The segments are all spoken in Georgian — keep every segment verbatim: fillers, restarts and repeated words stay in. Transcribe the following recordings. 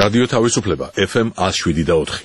რადიო თავისუფლება ეფ ემ one oh seven და four.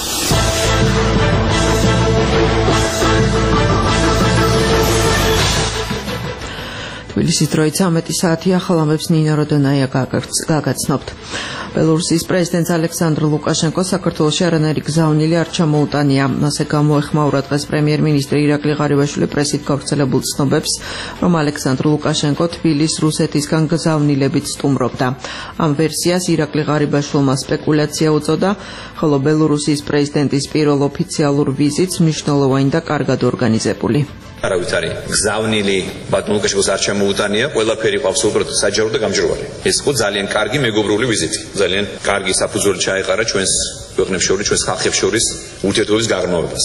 თბილისის დროით ცამეტი საათია, ხალამებს ნინა როდონაია გაგაცნობთ. ბელორუსიის პრეზიდენტ ალექსანდრ ლუკაშენკო საქართველოში არანაირი გზავნილი არ ჩამოუტანია. ასე გამოეხმაურა დღეს პრემიერ-მინისტრი ირაკლი ღარიბაშვილი პრესით გავრცელებულ ცნობებს, რომ ალექსანდრ ლუკაშენკო თბილისს რუსეთისგან გზავნილებით სტუმრობდა. ამ ვერსიას ირაკლი ღარიბაშვილმა სპეკულაცია უწოდა, ხოლო ბელორუსიის პრეზიდენტის პირველ ოფიციალურ ვიზიტს მნიშვნელოვანი და კარგად ორგანიზებული. არავის არის გზავნილი ბატონ ლუკაშენკოს არ ჩამოუტანია, ყველაფერი ყავს უბრალოდ საჯარო და გამჭვირვალე. ეს იყო ძალიან კარგი მეგობრული ვიზიტი. ძალიან კარგი საფუძველი ჩაეყარა ჩვენს ქვეყნებს შორის, ჩვენს ხალხებს შორის ურთიერთობის გაღრმავებას.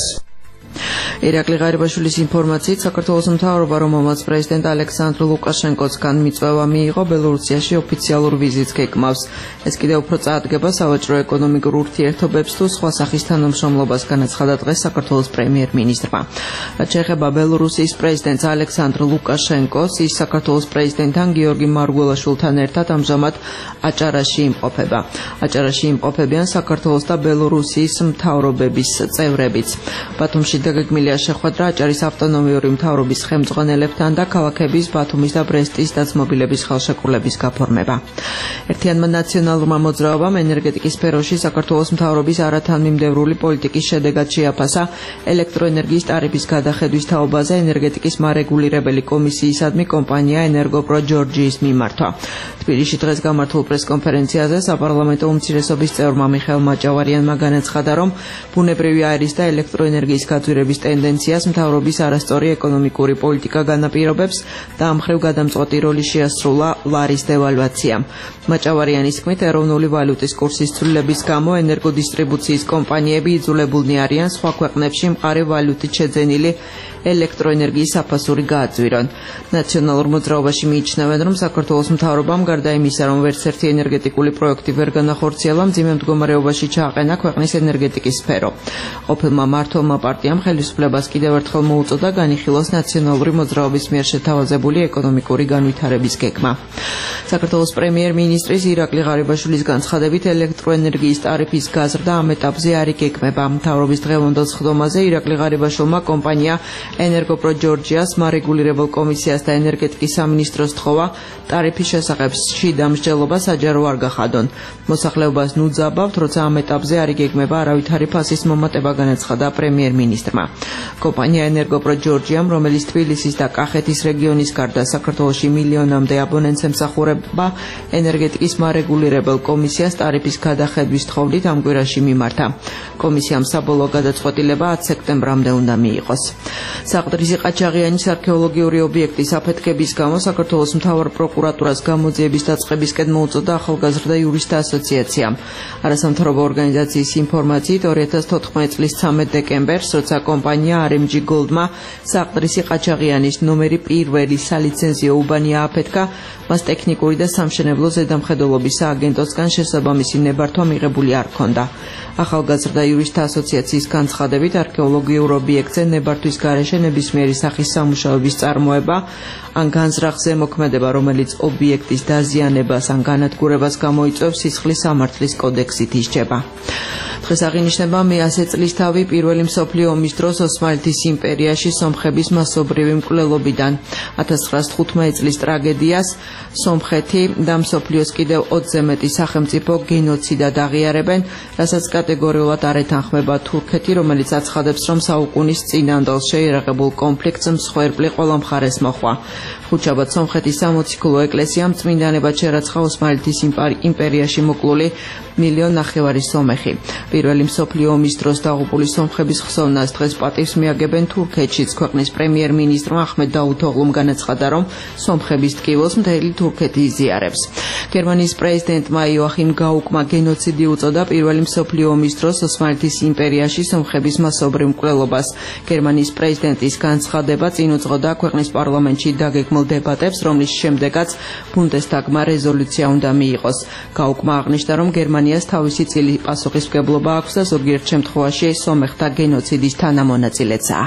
ირაკლი ღარიბაშვილის ინფორმაციით, საქართველოს მთავრობა, რომელმაც პრეზიდენტ ალექსანდრ ლუკაშენკოსგან მიწვევა მიიღო, ბელორუსიაში ოფიციალურ ვიზიტს გეკმავს. ეს კიდევ უფრო წაადგება სავაჭრო ეკონომიკურ ურთიერთობებს თუ სხვა სახის თანამშრომლობას, განაცხადა დღეს საქართველოს პრემიერ-მინისტრმა. რაც შეეხება ბელორუსიის პრეზიდენტს ალექსანდრ ლუკაშენკოს, ის საქართველოს პრეზიდენტთან გიორგი მარგველაშვილთან ერთად ამჟამად აჭარაში იმყოფება. აჭარაში იმყოფებიან საქართველოს და ბელორუსიის მთავრობების წევრებიც. ბათუმში დაგეგმილია შეხვედრა აჭარის ავტონომიური მთავრობის ხელმძღვანელებთან და ქალაქების ბათუმის და ბრესტის დაცმობილების ხელშეკრულების გაფორმება. ერთიანმა ნაციონალურმა მოძრაობამ ენერგეტიკის სფეროში საქართველოს მთავრობის არათანმიმდევრული პოლიტიკის შედეგად შეაფასა ელექტროენერგიის ტარიფის გადახედვის თაობაზე ენერგეტიკის მარეგულირებელი კომისიისადმი კომპანია ენერგოპრო ჯორჯიის მიმართვა. თბილისში დღეს გამართულ პრესკონფერენციაზე საპარლამენტო უმცირესობის წევრმა მიხეილ მაჭავარიანმა განაცხადა, რომ ბუნებრივი აირის და ელექტროენერგიის გაძვირების ტენდენციას მთავრობის არასწორი ეკონომიკური პოლიტიკა განაპირობებს და ამ მხრივ გადამწყვეტი როლი შეასრულა ლარის დევალვაციამ. მაჭავარიანის თქმით, ეროვნული ვალუტის კურსის ცვლილების გამო ენერგოდისტრიბუციის კომპანიები იძულებულნი არიან სხვა ქვეყნებში მყარი ვალუტით შეძენილი ელექტროენერგიის საფასური გააძვირონ. ნაციონალურ მოძრაობაში მიიჩნევენ, რომ საქართველოს მთავრობამ გარდა იმისა, რომ ვერც ერთი ენერგეტიკული პროექტი ვერ განახორციელა, მძიმე მდგომარეობაში ჩააყენა ქვეყნის ენერგეტიკის სფერო. ყოფილმა მმართველმა პარტიამ ხელისუფლებას კიდევ ერთხელ მოუწოდა განიხილოს ნაციონალური მოძრაობის მიერ შეთავაზებული ეკონომიკური განვითარების გეგმა. საქართველოს პრემიერ-მინისტრის ირაკლი ღარიბაშვილის განცხადებით, ელექტროენერგიის ტარიფის გაზრდა ამ ეტაპზე არ იგეგმება. მთავრობის დღევანდელ სხდომაზე ირაკლი ღარიბაშვილმა კომპანია ენერგოპრო ჯორჯიას მარეგულირებელ კომისიას და ენერგეტიკის სამინისტროს თხოვა ტარიფის შესახებ შიდა მსჯელობა საჯარო არ გახადონ. მოსახლეობას ნუძაბავთ, როცა ამ ეტაპზე არ იგეგმება არავითარი ფასის მომატება, განაცხადა პრემიერ-მინისტრმა. კომპანია ენერგოპრო ჯორჯიამ, რომელიც თბილისის და კახეთის რეგიონის გარდა საქართველოში მილიონამდე აბონენტს ემსახურება, ენერგეტიკის მარეგულირებელ კომისიას ტარიფის გადახედვის თხოვნით ამ კვირაში მიმართა. კომისიამ საბოლოო გადაწყვეტილება ათი სექტემბრამდე უნდა მიიღოს. საყდრისი ყაჩაღიანის არქეოლოგიური ობიექტის აფეთქების გამო საქართველოს მთავარ პროკურატურას გამოძიების დაწყებისკენ მოუწოდა ახალგაზრდა იურისტთა ასოციაციამ. არასამთავრობო ორგანიზაციის ინფორმაციით, ორი ათას თოთხმეტი წლის ცამეტ დეკემბერს, როცა კომპანია არ ემ ჯი Gold-მა საყდრისი ყაჩაღიანის ნომერი პირველი სალიცენზიო უბანი ააფეთქა, მას ტექნიკური და სამშენებლო ზედამხედველობის სააგენტოსგან შესაბამისი ნებართვა მიღებული არ ჰქონდა. ახალგაზრდა იურისტთა ასოციაციის განცხადებით, არქეოლოგიურ ობიექტზე ნებართვის გარეშე ნებისმიერი სახის სამუშაოების წარმოება ან განზრახ ზემოქმედება, რომელიც ობიექტის დაზიანებას ან განადგურებას გამოიწვევს, სისხლის სამართლის კოდექსით ისჯება. დღეს აღინიშნება მეათე წლისთავი პირველი მსოფლიო ომის დროს ოსმალეთის იმპერიაში სომხების მასობრივი მკვლელობიდან. ათას ცხრაასი თხუთმეტი წლის ტრაგედიას სომხეთი და მსოფლიოს კიდევ ოცზე მეტი სახელმწიფო გენოციდად აღიარებენ, რასაც კატეგორიულად არ ეთანხმება თურქეთი, რომელიც აცხადებს, რომ საუკუნის წინანდელ შეიარაღებულ კონფლიქტს მსხვერპლი ყველა მხარეს მოჰყვა. ხუთშაბათ სომხეთის სამოციქულო ეკლესიამ წმინდანებად შერაცხა ოსმალეთის იმპერიაში მოკლული მილიონ ნახევარი სომეხი. პირველი მსოფლიო ომის დროს დაღუპული სომხების ხსოვნას დღეს პატივს მიაგებენ თურქეთშიც. ქვეყნის პრემიერ-მინისტრმა ახმედ დაუთოღლუმ განაცხადა, რომ სომხების ტკივილს მთელი თურქეთი იზიარებს. გერმანიის პრეზიდენტმა იოახიმ გაუკმა გენოციდი უწოდა პირველი მსოფლიო ომის დროს ოსმალეთის იმპერიაში სომხების მასობრივ მკვლელობას. გერმანიის პრეზიდენტის განცხადება წინ უძღოდა ქვეყნის პარლამენტში დაგეგმილ დებატებს, რომლის შემდეგაც ბუნდესტაგმა რეზოლუცია უნდა მიიღოს. გაუკმა აღნიშნა, რომ გერმანიას თავისი წილი პასუხისმგებლობა აქვს და ზოგიერთ შემთხვევაში სომეხთა გენოციდის თანამონაწილეცაა.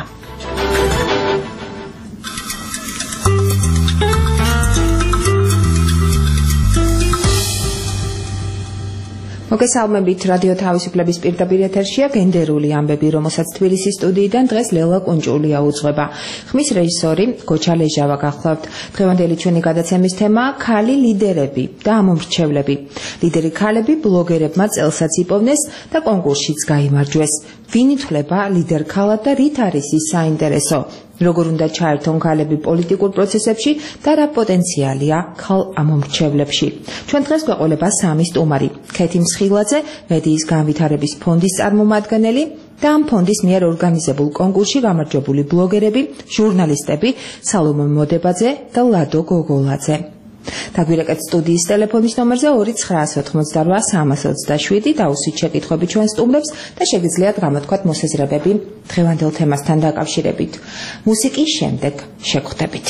მოგესალმებით რადიო თავისუფლების პირდაპირ ეთერშია გენდერული ამბები, რომელსაც თბილისის სტუდიიდან დღეს ლელა კუნჭულია უძღვება. ხმის რეჟისორი გოჩა ლეჟავა გახლავთ. დღევანდელი ჩვენი გადაცემის თემაა ქალი ლიდერები და ამომრჩევლები. ლიდერი ქალები ბლოგერებმა წელსაც იპოვნეს და კონკურსშიც გაიმარჯვეს. ვინ ითვლება ლიდერ ქალად და რით არის ის საინტერესო? როგორ უნდა ჩაერთონ ქალები პოლიტიკურ პროცესებში და რა პოტენციალია ქალ ამომრჩევლებში. ჩვენ დღეს გვეყოლება სამი სტუმარი: ქეთი მსხილაძე, მედიის განვითარების ფონდის წარმომადგენელი და ამ ფონდის მიერ ორგანიზებულ კონკურსში გამარჯვებული ბლოგერები, ჟურნალისტები სალომე მოდებაძე და ლადო გოგოლაძე. დაგვირეკეთ სტუდიის ტელეფონის ნომერზე ორი ცხრაას ოთხმოცდარვა სამას ოცდაშვიდი დაუსვით შეკითხვები ჩვენ სტუმრებს და შეგიძლიათ გამოთქვათ მოსაზრებები დღევანდელ თემასთან დაკავშირებით. მუსიკის შემდეგ შეგხვდებით.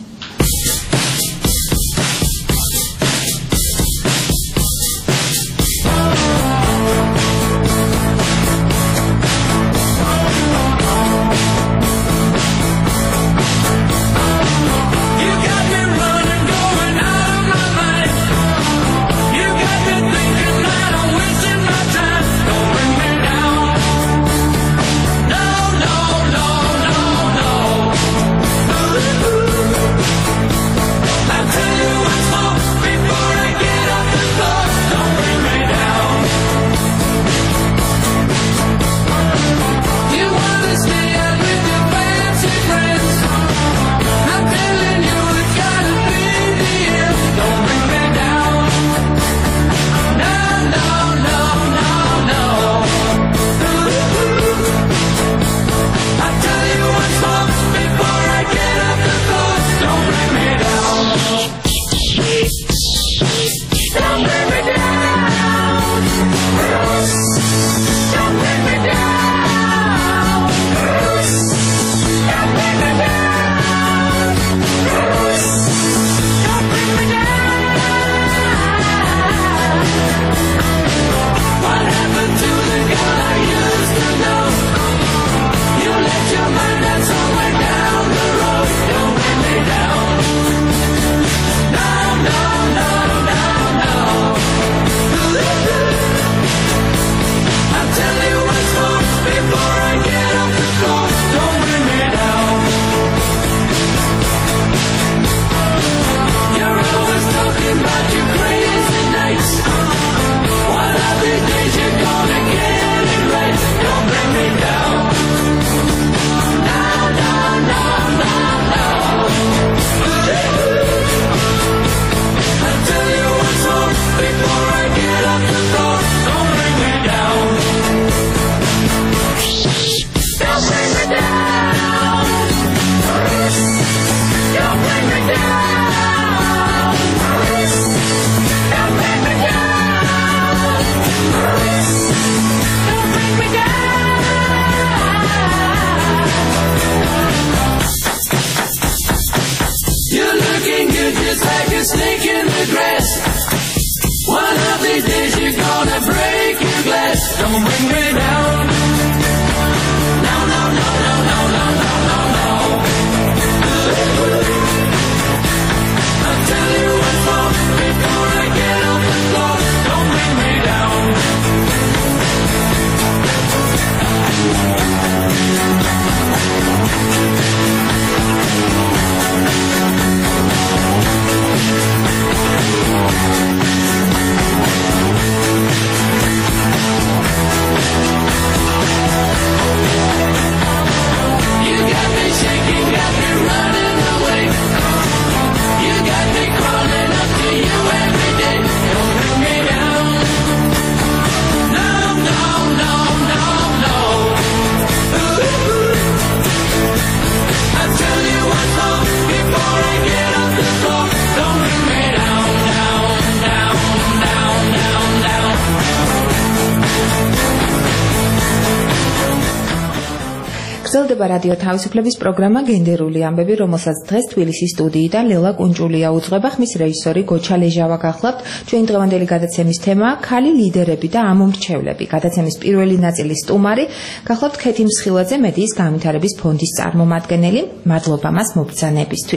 გრძელდება რადიო თავისუფლების პროგრამა გენდერული ამბები, რომელსაც დღეს თბილისის სტუდიიდან ლელა კუნჭულია უძღვება. ხმის რეჟისორი გოჩა ლეჟავა გახლავთ. ჩვენი დღევანდელი გადაცემის თემაა ქალი ლიდერები და ამომრჩევლები. გადაცემის პირველი ნაწილის სტუმარი გახლავთ ქეთი მსხილაძე, მედიის განვითარების ფონდის წარმომადგენელი. მადლობა მას მობრძანებისთვის.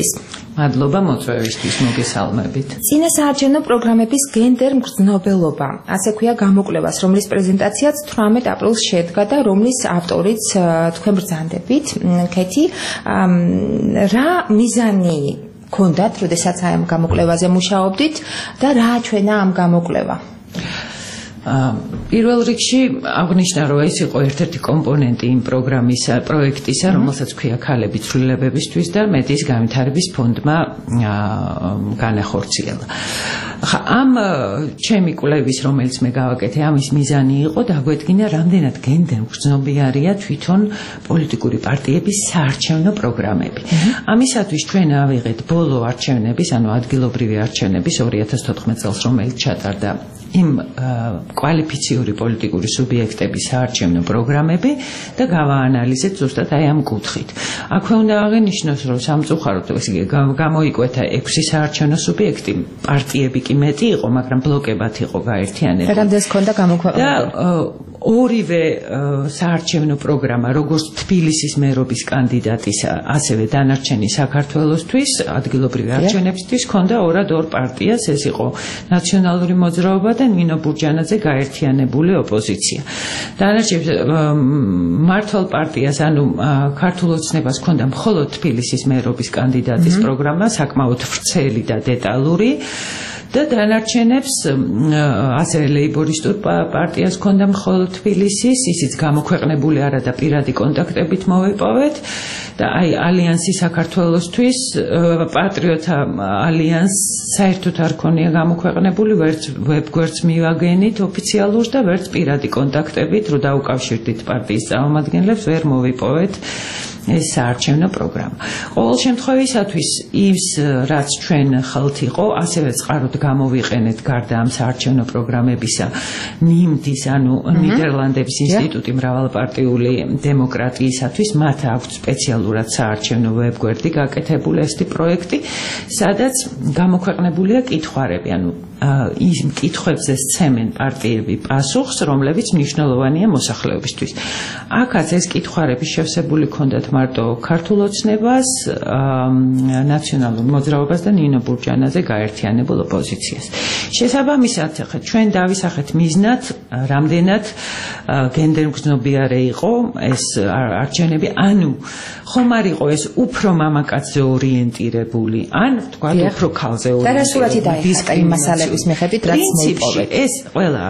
მადლობა მოწვევისთვის, მოგესალმებით. წინასაარჩევნო პროგრამების გენდერ მგრძნობელობა, ასე ქვია გამოკვლევას, რომლის პრეზენტაციაც თვრამეტ აპრილს შედგა და რომლის ავტორიც თქვენ ბრძანდებით. ქეთი, რა მიზანი გქონდათ, როდესაც აი ამ გამოკვლევაზე მუშაობდით და რა აჩვენა ამ გამოკვლევა? პირველ რიგში აღნიშნა, რომ ეს იყო ერთ-ერთი კომპონენტი იმ პროგრამის პროექტისა, რომელსაც ქვია ქალები ცვლილებებისთვის და მედიის განვითარების ფონდმა განახორციელა. ამ ჩემი კვლევის, რომელიც მე გავაკეთე, ამის მიზანი იყო დაგვედგინა, რამდენად გენდერ მგრძნობიარეა თვითონ პოლიტიკური პარტიების საარჩევნო პროგრამები. ამისათვის ჩვენ ავიღეთ ბოლო არჩევნების, ანუ ადგილობრივი არჩევნების ორი ათას თოთხმეტ წელს, რომელიც ჩატარდა იმ კვალიფიციური პოლიტიკური სუბიექტების საარჩევნო პროგრამები და გავაანალიზეთ ზუსტად აი ამ კუთხით. აქვე უნდა აღინიშნოს, რომ სამწუხაროდ გამოიკვეთა ექვსი საარჩევნო სუბიექტი, პარტიები კი მეტი იყო, მაგრამ ბლოკებად იყო გაერთიანებული. რამდენს ჰქონდა გამოქვეყნებული? ორივე საარჩევნო პროგრამა, როგორც თბილისის მერობის კანდიდატის, ასევე დანარჩენი საქართველოსთვის, ადგილობრივი არჩევნებისთვის ჰქონდა ორად ორ პარტიას, ეს იყო ნაციონალური მოძრაობა და ნინო ბურჯანაძე გაერთიანებული ოპოზიცია. დანარჩენ მართლ პარტიას, ანუ ქართულ ოცნებას ჰქონდა მხოლოდ თბილისის მერობის კანდიდატის პროგრამა, საკმაოდ ვრცელი და დეტალური. და დანარჩენებს ასევე ლეიბორისტულ პარტიას ჰქონდა მხოლოდ თბილისის, ისიც გამოქვეყნებული არა და პირადი კონტაქტებით მოვიპოვეთ და აი ალიანსი საქართველოსთვის, პატრიოტთა ალიანს საერთოდ არ ქონია გამოქვეყნებული, ვერც ვებგვერდს მივაგენით ოფიციალურს და ვერც პირადი კონტაქტებით, რომ დაუკავშირდით პარტიის წარმომადგენლებს, ვერ მოვიპოვეთ ეს საარჩევნო პროგრამა. ყოველ შემთხვევისათვის ის, რაც ჩვენ ხალთ იყო, ასევე წყაროდ გამოვიყენეთ გარდა ამ საარჩევნო პროგრამებისა, ნიმდის, ანუ ნიდერლანდების ინსტიტუტი მრავალპარტიული დემოკრატიისათვის, მათ აქვთ სპეციალურად საარჩევნო ვებგვერდი გაკეთებული ესეთი პროექტი, სადაც გამოქვეყნებულია კითხვარები, ანუ ის კითხვებზე სცემენ პარტიები პასუხს, რომლებიც მნიშვნელოვანია მოსახლეობისთვის. აქაც ეს კითხვარები შევსებული ჰქონდათ მარტო ქართულ ოცნებას, ნაციონალურ მოძრაობას და ნინო ბურჯანაძე გაერთიანებულ ოპოზიციას. შესაბამისად, ჩვენ დავისახეთ მიზნად, რამდენად გენდერ მგრძნობიარე იყო ეს არჩევნები, ანუ ხომ არ იყო ეს უფრო მამაკაცზე ორიენტირებული, ან თქვა უფრო ქალზე ორიენტირებული. და რა სურათი დაიხატა იმ მასალების მიხედვით, რაც მოიპოვეთ? ეს ყველა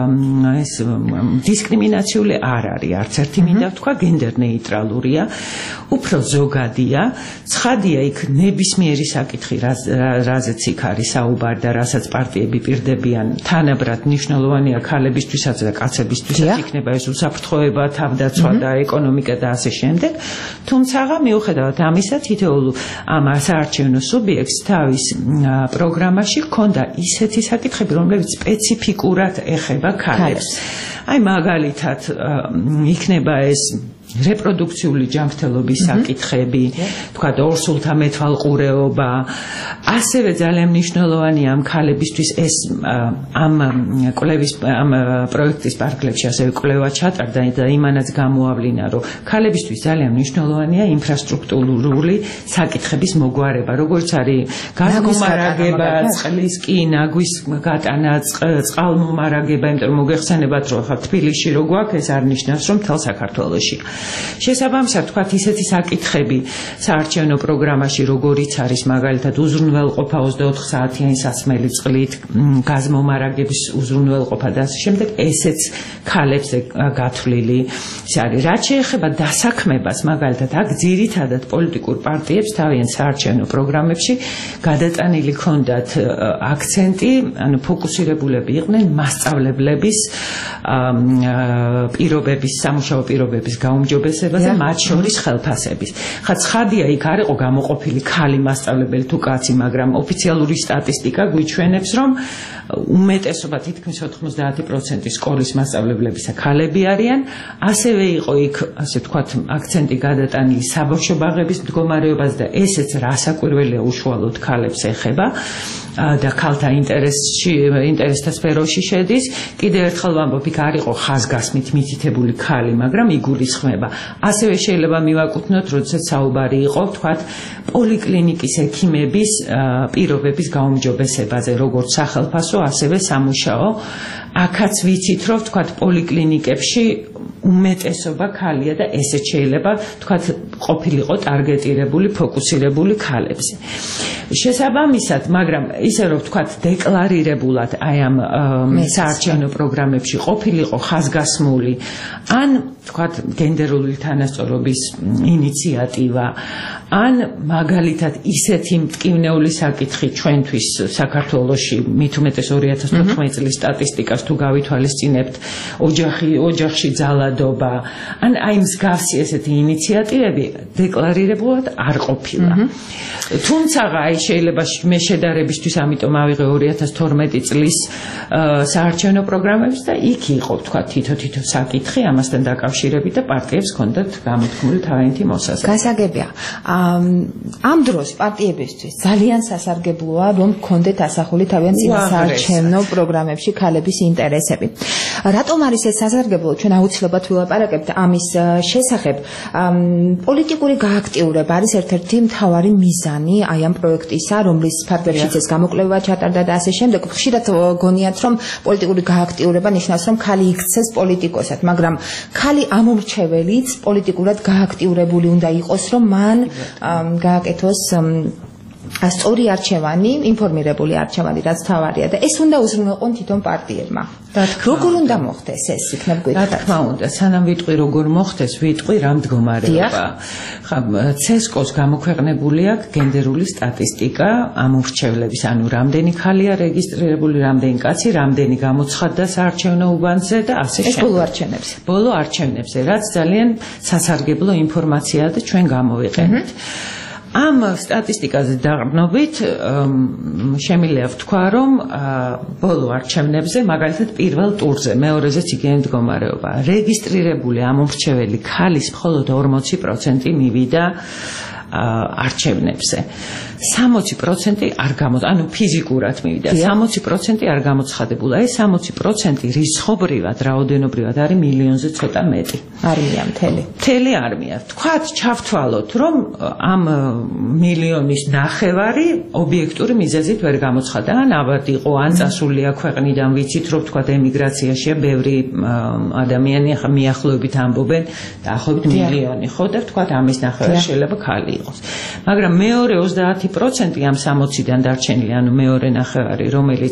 ეს დისკრიმინაციული არ არის, არც ერთი მინდა ვთქვა, გენდერ ნეიტრალურია, უფრო ზოგადია, ცხადია იქ ნებისმიერი საკითხი, რაზეც იქ არის საუბარი და რასაც პარტიები პირდებიან, თანაბრად მნიშვნელოვანია ქალებისთვისაც და კაცებისთვისაც, იქნება ეს უსაფრთხოება, თავდაცვა და ეკონომიკა და ასე შემდეგ. თუმცა მიუხედავად ამისა, თითოეულ ამ საარჩევნო სუბიექტს თავის პროგრამაში ჰქონდა ისეთი საკითხები, რომლებიც სპეციფიკურად ეხება ქალებს. აი მაგალითად, იქნება ეს რეპროდუქციული ჯანმრთელობის საკითხები, თქვა ორსულთა მეტვალყურეობა, ასევე ძალიან მნიშვნელოვანია ამ ქალებისთვის ეს ამ კვლევის ამ პროექტის პარკლებში ასევე კვლევა ჩატარდა და იმანაც გამოავლინა, რომ ქალებისთვის ძალიან მნიშვნელოვანია ინფრასტრუქტურული საკითხების მოგვარება, როგორც არის გაზმომარაგება, წყლის კი, ნაგვის გატანა, წყალმომარაგება, იმიტომ რომ მოგეხსენებათ, რომ ხა თბილისში რო გვაქვს, ეს არ ნიშნავს, რომ მთელ საქართველოში. შესაბამისად, თქვათ ისეთი საკითხები საარჩევნო პროგრამაში, როგორიც არის მაგალითად უზრუნველყოფა ოცდაოთხ საათიანი სასმელი წყლით, გაზმომარაგების უზრუნველყოფა და ასე შემდეგ, ესეც ქალებს გათვლილი. ეს არის, რაც შეეხება დასაქმებას, მაგალითად, აქ ძირითადად პოლიტიკურ პარტიებს თავიანთ საარჩევნო პროგრამებში გადატანილი ჰქონდათ აქცენტი, ანუ ფოკუსირებულები იყვნენ მასწავლებლების პირობების, სამუშაო პირობების გაუმჯობესება და მათ შორის ხელფასების. ხა ცხადია, იქ არ იყო გამოყოფილი ქალი მასწავლებელი თუ კაცი, მაგრამ ოფიციალური სტატისტიკა გვიჩვენებს, რომ უმეტესობა თითქმის ოთხმოცდაათი პროცენტი სკოლის მასწავლებლებისა ქალები არიან. ასევე იყო იქ, ასე ვთქვათ, აქცენტი გადატანილი საბავშვო ბაღების მდგომარეობას და ესეც რასაკვირველია უშუალოდ ქალებს ეხება და ქალთა ინტერესში, ინტერესთა სფეროში შედის. კიდევ ერთხელ ვამბობ, იქ არ იყო ხაზგასმით მითითებული ქალი, მაგრამ იგულისხმება ეხება. ასევე შეიძლება მივაკუთვნოთ, როდესაც საუბარი იყო, ვთქვათ, პოლიკლინიკის ექიმების პირობების გაუმჯობესებაზე, როგორც სახელფასო, ასევე სამუშაო. აქაც ვიცით, რომ ვთქვათ, პოლიკლინიკებში უმეტესობა ქალია და ესეც შეიძლება ვთქვათ ყოფილიყო ტარგეტირებული, ფოკუსირებული ქალებზე. შესაბამისად, მაგრამ ისე რომ ვთქვათ დეკლარირებულად აი ამ საარჩევნო პროგრამებში ყოფილიყო ხაზგასმული ან ვთქვათ გენდერული თანასწორობის ინიციატივა ან მაგალითად ისეთი მტკივნეული საკითხი ჩვენთვის საქართველოში მით უმეტეს ორი ათას თოთხმეტი წლის სტატისტიკას თუ გავითვალისწინებთ ოჯახი ოჯახში ძალადობა ან აი მსგავსი ესეთი ინიციატივები დეკლარირებულად არ ყოფილა. თუმცა აი შეიძლება მე შედარებისთვის ამიტომ ავიღე ორი ათას თორმეტი წლის საარჩევნო პროგრამებს და იქ იყო თქვა თითო-თითო საკითხი ამასთან დაკავშირებით და პარტიებს ჰქონდათ გამოთქმული თავიანთი მოსაზრება. გასაგებია. ამ დროს პარტიებისთვის ძალიან სასარგებლოა რომ ჰქონდეთ ასახული თავიანთი საარჩევნო პროგრამებში ქალების ინტერესები. რატომ არის ეს სასარგებლო? ჩვენ აუცილებლად ვილაპარაკებთ ამის შესახებ. პოლიტიკური გააქტიურება არის ერთ-ერთი მთავარი მიზანი აი ამ პროექტისა, რომლის ფარგლებშიც ეს გამოკვლევა ჩატარდა და ასე შემდეგ. ხშირად გონიათ რომ პოლიტიკური გააქტიურება ნიშნავს რომ ქალი იქცეს პოლიტიკოსად, მაგრამ ქალი ამომრჩეველიც პოლიტიკურად გააქტიურებული უნდა იყოს, რომ მან გააკეთოს სწორი არჩევანი, ინფორმირებული არჩევანი, რაც თავარია და ეს უნდა უზრუნველყონ თვითონ პარტიებმა. როგორ უნდა მოხდეს ეს იქნებ გითხრათ? რა თქმა უნდა, სანამ ვიტყვი როგორ მოხდეს, ვიტყვი რა მდგომარეობა. ხა ცესკოს გამოქვეყნებული აქვს გენდერული სტატისტიკა ამომრჩევლების, ანუ რამდენი ხალია რეგისტრირებული, რამდენი კაცი, რამდენი გამოცხადდა საარჩევნო უბანზე და ასე შემდეგ. ეს ბოლო არჩევნებზე. ბოლო არჩევნებზე, რაც ძალიან სასარგებლო ინფორმაციაა და ჩვენ გამოვიყენეთ. ამ სტატისტიკაზე დაყრდნობით შემიძლია ვთქვა, რომ ბოლო არჩევნებზე, მაგალითად პირველ ტურზე, მეორეზეც იგივე მდგომარეობა, რეგისტრირებული ამომრჩეველი ქალის მხოლოდ ორმოცი პროცენტი მივიდა არჩევნებზე. სამოცი პროცენტი არ გამოც, ანუ ფიზიკურად მივიდა, სამოცი პროცენტი არ გამოცხადებულა. ეს სამოცი პროცენტი რისხობრივად, რაოდენობრივად არის მილიონზე ცოტა მეტი. არმია მთელი. მთელი არმია. თქვათ, ჩავთვალოთ, რომ ამ მილიონის ნახევარი ობიექტური მიზეზით ვერ გამოცხადა, ან აბად იყო, ან წასულია ქვეყნიდან, ვიცით, რომ თქვათ ემიგრაციაშია ბევრი ადამიანი, ახლა მიახლოებით ამბობენ, დაახლოებით მილიონი, ხო და თქვათ ამის ნახევარი შეიძლება ქალი იყოს. მაგრამ მეორე ოცდაათი პროცენტი ამ სამოციდან დარჩენილი, ანუ მეორე ნახევარი, რომელიც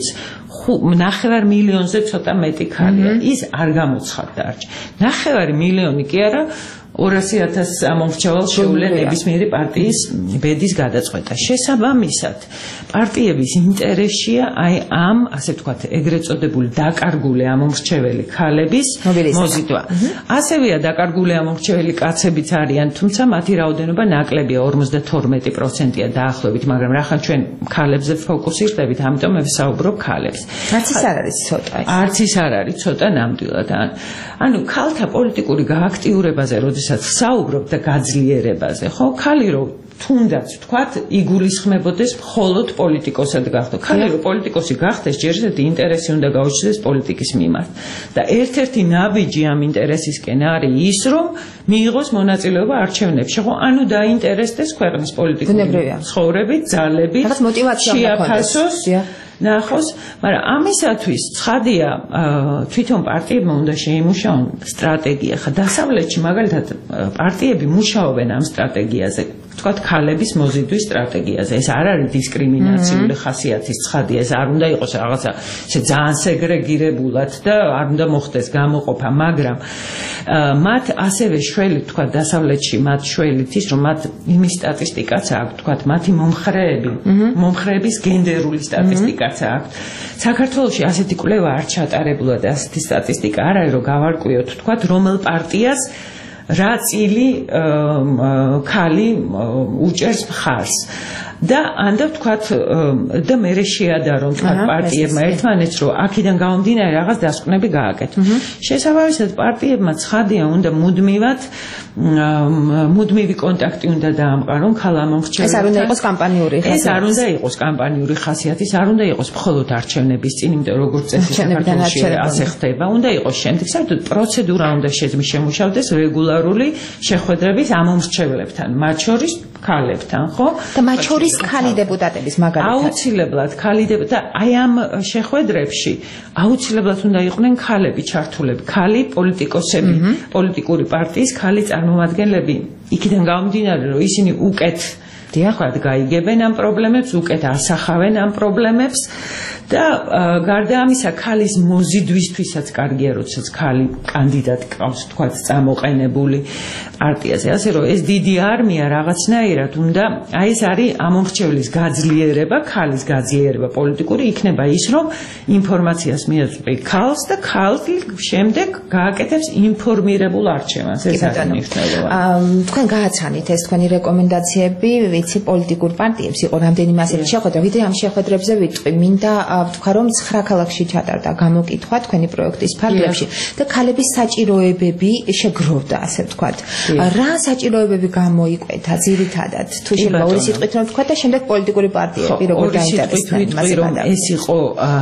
ნახევარ მილიონზე ცოტა მეტი ქალია, ის არ გამოცხადდა არჩევნებში. ნახევარი მილიონი კი არა, ორასი ათასი ამომრჩეველს შეუძლია ნებისმიერი პარტიის ბედის გადაწყვეტა. შესაბამისად, პარტიების ინტერესია აი ამ, ასე ვთქვათ, ეგრეთ წოდებული დაკარგული ამომრჩეველი ქალების მოზიდვა. ასევეა დაკარგული ამომრჩეველი კაცებიც არიან, თუმცა მათი რაოდენობა ნაკლებია, ორმოცდათორმეტი პროცენტია დაახლოებით, მაგრამ რახან ჩვენ ქალებზე ფოკუსირდებით, ამიტომ მე ვსაუბრობ ქალებს. არც ის არ არის ცოტა. არც ის არ არის ცოტა ნამდვილად. ანუ ქალთა პოლიტიკური გააქტიურებაზე, როდესაც საუბრობ და გაძლიერებაზე, ხო, ქალი რო თუნდაც ვთქვათ, იგულისხმებოდეს მხოლოდ პოლიტიკოსად გახდო. ქალი რო პოლიტიკოსი გახდეს, ჯერ ერთი ინტერესი უნდა გაუჩნდეს პოლიტიკის მიმართ. და ერთ-ერთი ნაბიჯი ამ ინტერესისკენ არის ის, რომ მიიღოს მონაწილეობა არჩევნებში, ხო, ანუ დაინტერესდეს ქვეყნის პოლიტიკური ცხოვრებით, ძალებით, შეაფასოს ნახოს, მაგრამ ამისათვის ცხადია თვითონ პარტიებმა უნდა შეიმუშაონ სტრატეგია. ხა დასავლეთში მაგალითად პარტიები მუშაობენ ამ სტრატეგიაზე, ვთქვათ, ქალების მოზიდვის სტრატეგიაზე. ეს არ არის დისკრიმინაციული ხასიათის ცხადია, ეს არ უნდა იყოს რაღაცა ესე ძალიან სეგრეგირებულად და არ უნდა მოხდეს გამოყოფა, მაგრამ მათ ასევე შველი, ვთქვათ, დასავლეთში მათ შველით ის, რომ მათ იმის სტატისტიკაც აქვს, ვთქვათ, მათი მომხრეები, მომხრეების გენდერული სტატისტიკაც აქვს. საქართველოში ასეთი კვლევა არ ჩატარებულა და ასეთი სტატისტიკა არ არის, რომ გავარკვიოთ, ვთქვათ, რომელ პარტიას რა წილი ქალი უჭერს მხარს. და ანდა ვთქვათ და მერე შეადარონ ვთქვათ პარტიებმა ერთმანეთს რომ აქედან გამომდინარე რაღაც დასკვნები გააკეთონ. შესაბამისად პარტიებმა ცხადია უნდა მუდმივად მუდმივი კონტაქტი უნდა დაამყარონ ქალ ამომრჩეველებთან. ეს არ უნდა იყოს კამპანიური ხასიათის. ეს არ უნდა იყოს კამპანიური ხასიათის, არ უნდა იყოს მხოლოდ არჩევნების წინ, იმიტომ რომ როგორც წესი საქართველოში ასე ხდება. უნდა იყოს შემდეგ, საერთოდ პროცედურა უნდა შემუშავდეს რეგულარული შეხვედრების ამომრჩეველებთან, მათ შორის ქალებთან, ხო? და მათ შორის ქალი დეპუტატების მაგალითად. აუცილებლად ქალი და აი ამ შეხვედრებში აუცილებლად უნდა იყვნენ ქალები ჩართულები, ქალი პოლიტიკოსები, პოლიტიკური პარტიის ქალი წარმომადგენლები. იქიდან გამომდინარე, რომ ისინი უკეთ დიახად გაიგებენ ამ პრობლემებს, უკეთ ასახავენ ამ პრობლემებს და გარდა ამისა ქალის მოზიდვისთვისაც კარგია, როდესაც ქალი კანდიდატი ყავს, თქვათ, წამოყენებული პარტიაზე. ასე რომ ეს დიდი არმია რაღაცნაირად უნდა, აი ეს არის ამომრჩევლის გაძლიერება, ქალის გაძლიერება პოლიტიკური, იქნება ის, რომ ინფორმაციას მიაწვდე ქალს და ქალი შემდეგ გააკეთებს ინფორმირებულ არჩევანს. ეს არის მნიშვნელოვანი. თქვენ გააცანით ეს თქვენი რეკომენდაციები, ვიცი პოლიტიკურ პარტიებს იყო რამდენიმე ასეთი შეხვედრა, ვიდრე ამ შეხვედრებზე ვიტყვი, მინდა ვთქვა რომ ცხრა ქალაქში ჩატარდა გამოკითხვა თქვენი პროექტის ფარგლებში და ქალების საჭიროებები შეგროვდა, ასე ვთქვათ. რა საჭიროებები გამოიკვეთა ძირითადად? თუ შეიძლება ორი სიტყვით რომ ვთქვა და შემდეგ პოლიტიკური პარტიები როგორ დაინტერესდნენ მასზე გადავიდა. ეს იყო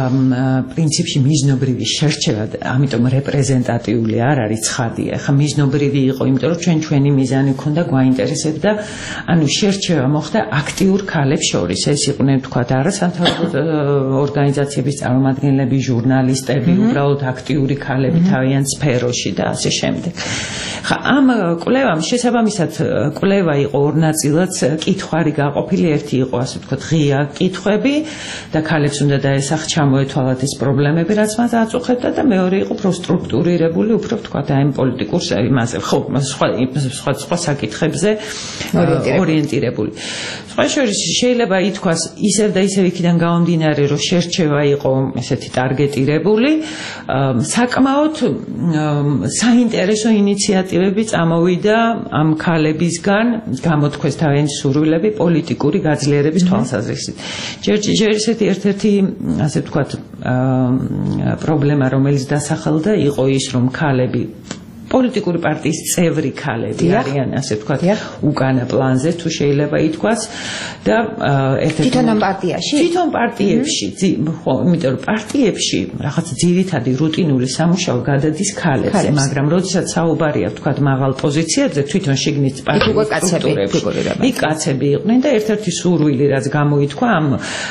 პრინციპში მიზნობრივი შერჩევა, ამიტომ რეპრეზენტატიული არ არის ცხადია. ხა მიზნობრივი იყო, იმიტომ რომ ჩვენ ჩვენი მიზანი ქონდა გვაინტერესებდა, ანუ შერჩევა მოხდა აქტიურ ქალებს შორის. ეს იყვნენ ვთქვათ არასამთავრობო ორგანიზაციების წარმომადგენლები, ჟურნალისტები, უბრალოდ აქტიური ქალები თავიანთ სფეროში და ასე შემდეგ. ხა ამ კვლევამ შესაბამისად კვლევა იყო ორ ნაწილად, კითხვარი გაყოფილი, ერთი იყო ასე ვთქვათ ღია კითხვები და ქალებს უნდა დაესახ ჩამოეთვალათ ეს პრობლემები, რაც მას აწუხებდა და მეორე იყო პროსტრუქტურირებული, უფრო ვთქვათ აი პოლიტიკურ იმაზე, ხო, სხვა სხვა სხვა საკითხებზე ორიენტირებული. სხვა შორის შეიძლება ითქვას ისევ და ისევ იქიდან გამომდინარე, რომ შერჩევა იყო ესეთი ტარგეტირებული, საკმაოდ საინტერესო ინიციატივები წამოვიდა ამ ქალებისგან, გამოთქვეს თავიანთი სურვილები პოლიტიკური გაძლიერების თვალსაზრისით. ჯერ ესეთი ერთ-ერთი ასე ვთქვათ პრობლემა, რომელიც დასახელდა, იყო ის, რომ ქალები პოლიტიკური პარტიის წევრი ქალები არიან, ასე ვთქვათ, უკანა პლანზე, თუ შეიძლება ითქვას და ერთ-ერთი თვითონ ამ პარტიაში, თვითონ პარტიებში, ხო, იმიტომ რომ პარტიებში რაღაც ძირითადი რუტინული სამუშაო გადადის ქალებზე, მაგრამ როდესაც საუბარია, ვთქვათ, მაღალ პოზიციებზე, თვითონ შიგნით პარტიის სტრუქტურებში, იქ კაცები იყვნენ და ერთ-ერთი სურვილი, რაც გამოითქვა ამ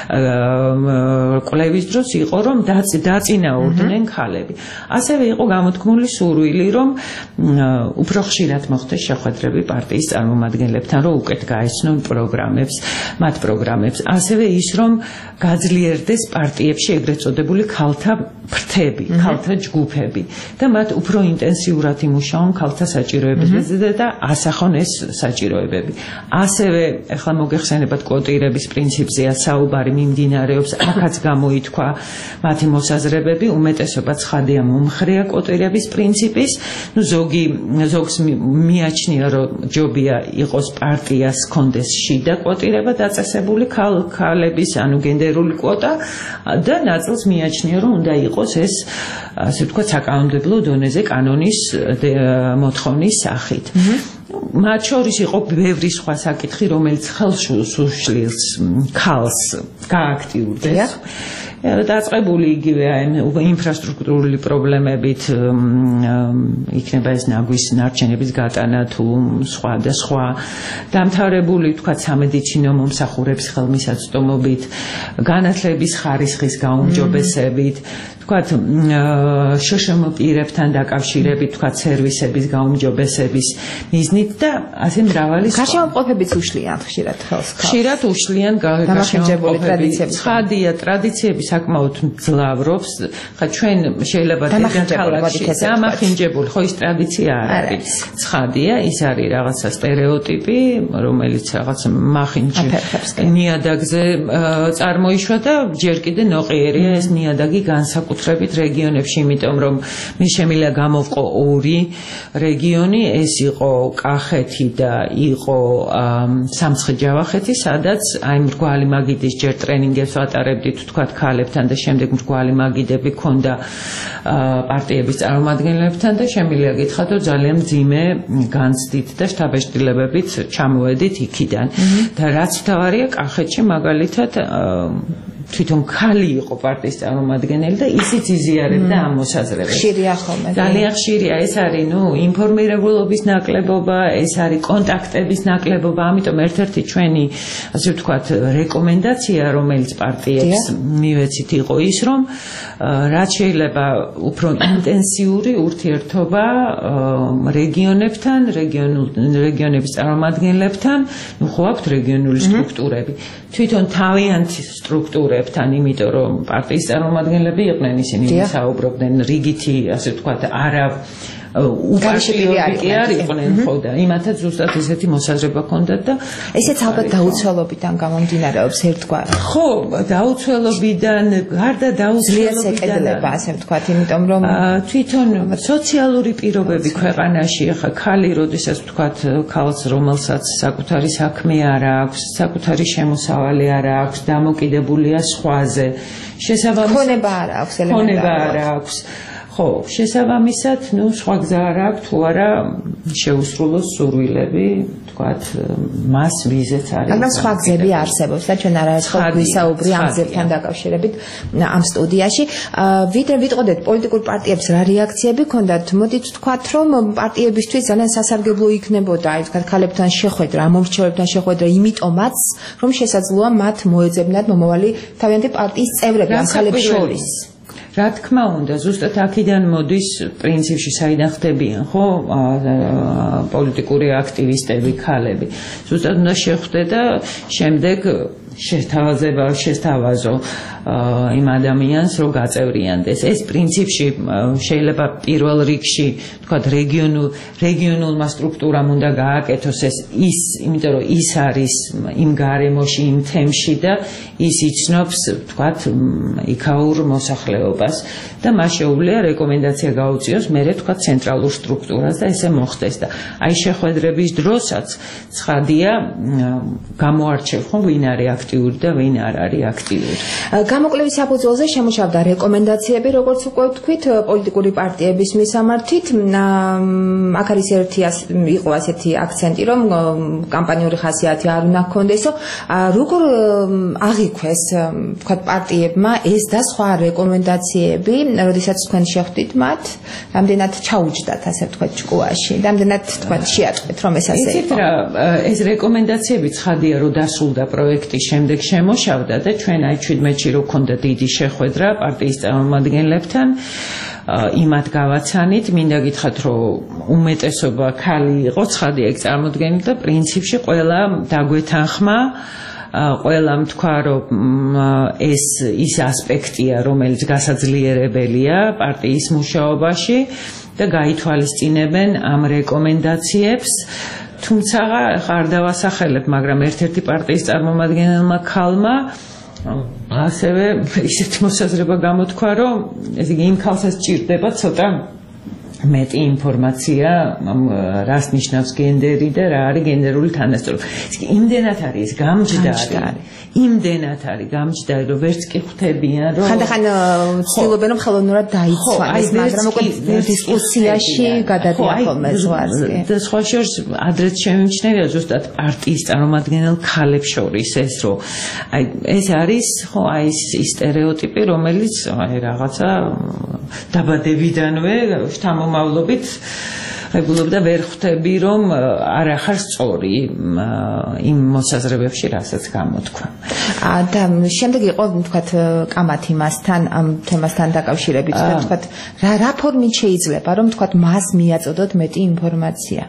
კვლევის დროს, იყო, რომ დაწინაურდნენ ქალები. ასევე იყო გამოთქმული სურვილი, რომ უფრო ხშირად მოხდეს შეხვედრები პარტიის წარმომადგენლებთან, რომ უკეთ გაეცნონ პროგრამებს, მათ პროგრამებს. ასევე ის, რომ გაძლიერდეს პარტიებში ეგრეთ წოდებული ქალთა ფრთები, ქალთა ჯგუფები და მათ უფრო ინტენსიურად იმუშაონ ქალთა საჭიროებებზე და ასახონ ეს საჭიროებები. ასევე ახლა მოგეხსენებათ კვოტირების პრინციპზეა საუბარი მიმდინარეობს, აქაც გამოითქვა მათი მოსაზრებები, უმეტესობა ცხადია მომხრეა კვოტირების პრინციპის. ნუ ზოგი ზოგს მიაჩნია, რომ ჯობია იყოს პარტიას კონდეს შიდა კვოტირება დაწესებული ქალების, ანუ გენდერული კვოტა და ნაწილს მიაჩნია, რომ უნდა იყოს ეს ასე ვთქვათ საკანონმდებლო დონეზე კანონის მოთხოვნის სახით. მათ შორის იყო ბევრი სხვა საკითხი, რომელიც ხელს უშლის ქალს გააქტიურდეს. დაწყებული იგივე ინფრასტრუქტურული პრობლემებით, იქნება ეს ნაგვის ნარჩენების გატანა თუ სხვა და სხვა, დამთავრებული თქვა სამედიცინო მომსახურების ხელმისაწვდომობით, განათლების ხარისხის გაუმჯობესებით, თქვა შშმ პირებთან დაკავშირებით, თქვა სერვისების გაუმჯობესების მიზნით და ასე მრავალი სხვა. გარშემოყოფებიც უშლიან ხშირად ხელს. ხშირად უშლიან გარშემოყოფები. ცხადია ტრადიციების საკმაოდ მძლავრობს. ხა ჩვენ შეიძლება დედაქალაქში დამახინჯებული, ხო ის ტრადიცია არ არის. ცხადია, ის არის რაღაცა სტერეოტიპი, რომელიც რაღაც მახინჯი ნიადაგზე წარმოიშვა და ჯერ კიდე ნოყიერია ეს ნიადაგი განსაკუთრებით რეგიონებში, იმიტომ რომ მის შემიძლია გამოვყო ორი რეგიონი, ეს იყო კახეთი და იყო სამცხე-ჯავახეთი, სადაც აი მრგვალი მაგიდის ჯერ ტრენინგებს ვატარებდით თქვათ ქალებთან და შემდეგ მრგვალი მაგიდები ქონდა პარტიების წარმომადგენლებთან და შემიძლია გითხრათ, რომ ძალიან მძიმე განცდით და შთაბეჭდილებებით ჩამოვედით იქიდან. და რაც თავარია კახეთში მაგალითად თვითონ ქალი იყო პარტიის წარმომადგენელი და ისიც იზიარებდა ამ მოსაზრებას. ხშირია ხოლმე. ძალიან ხშირია, ეს არის, ნუ, ინფორმირებულობის ნაკლებობა, ეს არის კონტაქტების ნაკლებობა, ამიტომ ერთ-ერთი ჩვენი, ასე ვთქვათ, რეკომენდაცია, რომელიც პარტიებს მივეცით იყო ის, რომ რაც შეიძლება უფრო ინტენსიური ურთიერთობა რეგიონებთან, რეგიონების წარმომადგენლებთან, ნუ ხო აქვთ რეგიონული სტრუქტურები. თვითონ თავიანთი სტრუქტურებთან, იმიტომ რომ პარტიის წარმომადგენლები იყვნენ, ისინი საუბრობდნენ რიგითი, ასე ვთქვათ, არა უპარლამენტარი არ იყვნენ, ხო და იმათაც ზუსტად ესეთი მოსაზრება ჰქონდათ და ესეც ალბათ დაუცველობიდან გამომდინარეობს ერთგვარად. ხო, დაუცველობიდან, გარდა დაუცველობიდან, ასე ვთქვათ, იმიტომ რომ თვითონ სოციალური პირობები ქვეყანაში, ახლა ქალი, როდესაც ვთქვათ, ქალს, რომელსაც საკუთარი საქმე არ აქვს, საკუთარი შემოსავალი არ აქვს, დამოკიდებულია სხვაზე, შესაბამისად ქონება არ აქვს, ქონება არ აქვს. ხო, შესაბამისად, ნუ სხვა გზა არ აქვს, თუ არა შეუსრულოს სურვილები, თქვათ, მას ვიზეც არის. მაგრამ სხვა გზები არსებობს და ჩვენ არაერთხელ გვისაუბრი ამ გზებთან დაკავშირებით ამ სტუდიაში. ვიდრე ვიტყოდეთ პოლიტიკურ პარტიებს რა რეაქციები ჰქონდათ, მოდით ვთქვათ, რომ პარტიებისთვის ძალიან სასარგებლო იქნებოდა, აი თქვათ, ქალებთან შეხვედრა, მომრჩეველებთან შეხვედრა, იმიტომაც, რომ შესაძლოა მათ მოეძებნათ მომავალი თავიანთი პარტიის წევრები ამ ქალებს შორის. რა თქმა უნდა, ზუსტად აქედან მოდის პრინციპში საიდან ხდებიან, ხო, პოლიტიკური აქტივისტები, ქალები. ზუსტად უნდა შეხვდე და შემდეგ შეთავაზება შესთავაზო იმ ადამიანს, რომ გაწევრიანდეს. ეს პრინციპში შეიძლება პირველ რიგში, თქვათ, რეგიონულ რეგიონულმა სტრუქტურამ უნდა გააკეთოს ეს ის, იმიტომ რომ ის არის იმ გარემოში, იმ თემში და ის იცნობს, თქვათ, იქაურ მოსახლეობას და მას შეუძლია რეკომენდაცია გაუწიოს მერე, თქვათ, ცენტრალურ სტრუქტურას და ესე მოხდეს და აი შეხვედრების დროსაც ცხადია გამოარჩევ ხო ვინ არის აქტიური და ვინ არ არის აქტიური. გამოკლების საფუძველზე შემუშავდა რეკომენდაციები, როგორც უკვე ვთქვით, პოლიტიკური პარტიების მისამართით. აქ არის ერთი იყო ასეთი აქცენტი, რომ კამპანიური ხასიათი არ უნდა ჰქონდესო. როგორ აღიქვეს, თქვათ, პარტიებმა ეს და სხვა რეკომენდაციები, როდესაც თქვენ შეხვდით მათ, რამდენად ჩაუჯდათ, ასე ვთქვათ, ჭკუაში, რამდენად, თქვათ, შეაწყვეთ, რომ ეს ასე იყო. ეს რეკომენდაციები ცხადია, რომ დასრულდა პროექტის შემდეგ შემოშავდა და ჩვენ აი ჩვიდმეტში რო ქონდა დიდი შეხვედრა პარტიის წარმომადგენლებთან იმათ გავაცანით, მინდა გითხრათ, რომ უმეტესობა ქალი იყო, ცხადია ეგ წარმოდგენილი და პრინციპში ყველა დაგვეთანხმა, ყველა თქვა, რომ ეს ის ასპექტია, რომელიც გასაძლიერებელია პარტიის მუშაობაში და გაითვალისწინებენ ამ რეკომენდაციებს. თუმცა არ დავასახელებ, მაგრამ ერთ-ერთი პარტიის წარმომადგენელმა ქალმა ასევე ისეთი მოსაზრება გამოთქვა, რომ ეს იგი იმ ქალსაც ჭირდება ცოტა მეტი ინფორმაცია, რას ნიშნავს გენდერი და რა არის გენდერული თანასწორობა. ეს კი იმდენად არის გამჯდარი, იმდენად არის გამჯდარი, რომ ვერც კი ხვდებიან, რომ ხანდახან ცდილობენ, რომ ხელოვნურად დაიცვან ეს, მაგრამ უკვე დისკუსიაში გადადიან ხოლმე ზღვარს. და სხვა შორის ადრეც შემიმჩნევია ზუსტად პარტიის წარმომადგენელ ქალებს შორის ეს, რომ აი ეს არის, ხო, აი ეს სტერეოტიპი, რომელიც აი რაღაცა დაბადებიდანვე შთამომავლობით ღებულობდა ვერ ხვდები, რომ არ ახარ სწორი იმ მოსაზრებებში, რასაც გამოთქვა. და შემდეგ იყო, თქვათ, კამათი მასთან, ამ თემასთან დაკავშირებით, და თქვათ, რა რა ფორმით შეიძლება, რომ თქვათ, მას მიაწოდოთ მეტი ინფორმაცია?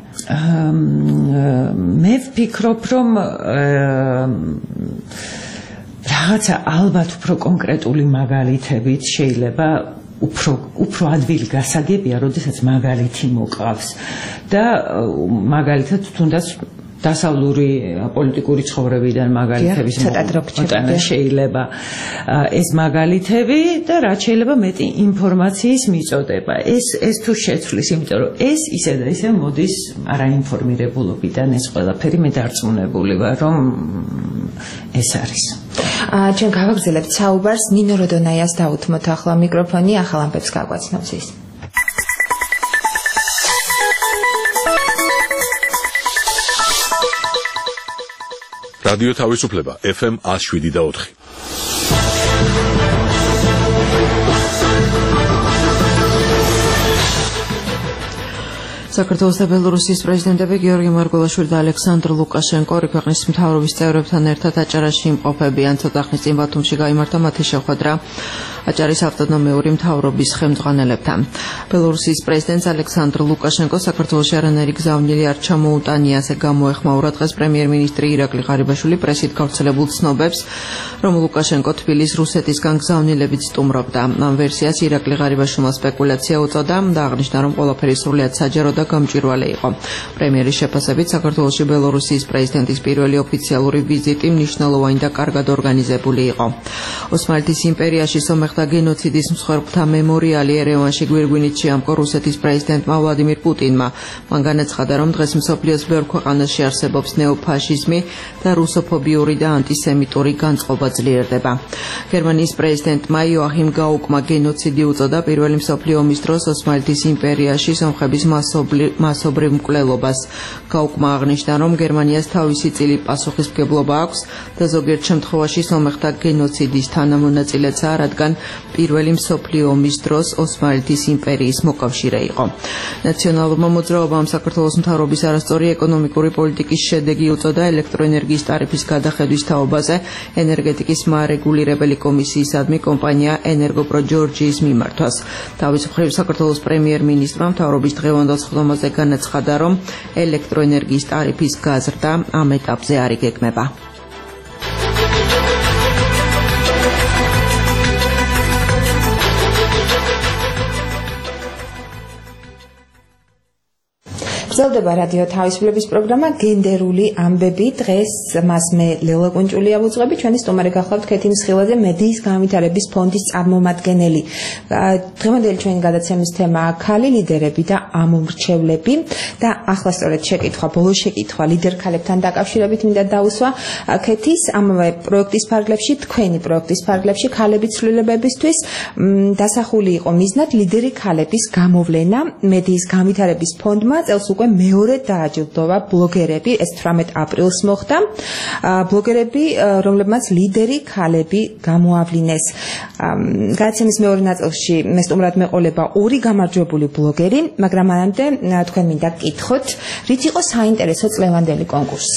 მე ვფიქრობ, რომ რა რაღაცა ალბათ უფრო კონკრეტული მაგალითებით შეიძლება უფრო უფრო ადვილი გასაგებია, როდესაც მაგალითი მოყავს და მაგალითად თუნდაც დასავლური პოლიტიკური ცხოვრებიდან მაგალითების მოტანა შეიძლება ეს მაგალითები და რაც შეიძლება მეტი ინფორმაციის მიწოდება. ეს ეს თუ შეცვლის, იმიტომ რომ ეს ისე და ისე მოდის არაინფორმირებულობიდან, ეს ყველაფერი მე დარწმუნებული ვარ, რომ ეს არის. ჩვენ გავაგზავნებთ საუბარს ნინო როდონაიას დაუთმოთ ახლა მიკროფონი ახალ ამბებს გაგვაცნობს ის. რადიო თავისუფლება ეფ ემ one oh seven და four. საქართველოს და ბელორუსიის პრეზიდენტები გიორგი მარგველაშვილი და ალექსანდრ ლუკაშენკო ორი ქვეყნის მთავრობის წევრებთან ერთად აჭარაში იმყოფებიან. ცოტა ხნის წინ ბათუმში გაიმართა მათი შეხვედრა აჭარის ავტონომიური მთავრობის ხელმძღვანელებთან. ბელორუსიის პრეზიდენტს ალექსანდრ ლუკაშენკო საქართველოში არანაირი გზავნილი არ ჩამოუტანია, ასე გამოეხმაურა დღეს პრემიერ-მინისტრი ირაკლი ღარიბაშვილი პრესით გავრცელებულ ცნობებს, რომ ლუკაშენკო თბილისს რუსეთისგან გზავნილებით სტუმრობდა. ამ ვერსიას ირაკლი ღარიბაშვილმა სპეკულაცია უწოდა და აღნიშნა, რომ ყველაფერი სრულიად საჯარო და გამჭვირვალე იყო. პრემიერის შეფასებით საქართველოში ბელორუსიის პრეზიდენტის პირველი ოფიციალური ვიზიტი მნიშვნელოვანი და კარგად ორგანიზებული იყო. ოსმალეთის იმპერიაში სომეხთა გენოციდის მსხვერპლთა მემორიალი ერევანში გვირგვინით შეამკო რუსეთის პრეზიდენტმა ვლადიმირ პუტინმა. მან განაცხადა, რომ დღეს მსოფლიოს ბევრ ქვეყანაში არსებობს ნეოფაშიზმი და რუსოფობიური და ანტისემიტური განწყობა ძლიერდება. გერმანიის პრეზიდენტმა იოახიმ გაუკმა გენოციდი უწოდა პირველი მსოფლიო ომის დროს ოსმალეთის იმპერიაში სომხების მასობრივ მკვლელობას. გაუკმა აღნიშნა, რომ გერმანიას თავისი წილი პასუხისმგებლობა აქვს და ზოგიერთ შემთხვევაში სომეხთა გენოციდის თანამონაწილეცაა, რადგან პირველი მსოფლიო ომის დროს ოსმალეთის იმპერიის მოკავშირე იყო. ნაციონალურმა მოძრაობამ საქართველოს მთავრობის არასწორი ეკონომიკური პოლიტიკის შედეგი უწოდა ელექტროენერგიის ტარიფის გადახედვის თაობაზე ენერგეტიკის მარეგულირებელი კომისიისადმი კომპანია ენერგოპრო ჯორჯიის მიმართვას. თავის მხრივ საქართველოს პრემიერ-მინისტრმა მთავრობის დღევანდელ სხდომაზე განაცხადა, რომ ელექტროენერგიის ტარიფის გაზრდა ამ ეტაპზე არ იგეგმება. გრძელდება რადიო თავისუფლების პროგრამა გენდერული ამბები. დღეს მას მე ლელა კუნჭულია ვუძღვები. ჩვენი სტუმარი გახლავთ ქეთი მსხილაძე, მედიის განვითარების ფონდის წარმომადგენელი. დღევანდელი ჩვენი გადაცემის თემაა ქალი ლიდერები და ამომრჩევლები და ახლა სწორედ შეკითხვა, ბოლო შეკითხვა ლიდერ ქალებთან დაკავშირებით მინდა დაუსვა ქეთის ამავე პროექტის ფარგლებში, თქვენი პროექტის ფარგლებში ქალების ცვლილებებისთვის დასახული იყო მიზნად ლიდერი ქალების გამოვლენა. მედიის განვითარების ფონდმა წელს უკვე მეორე დააჯილდოვა ბლოგერები, ეს თვრამეტ აპრილს მოხდა. ბლოგერები, რომლებმაც ლიდერი ქალები გამოავლინეს. გადაცემის მეორე ნაწილში მე სტუმრად მეყოლება ორი გამარჯვებული ბლოგერი, მაგრამ მანამდე თქვენ მინდა გკითხოთ, რით იყო საინტერესო წლევანდელი კონკურსი?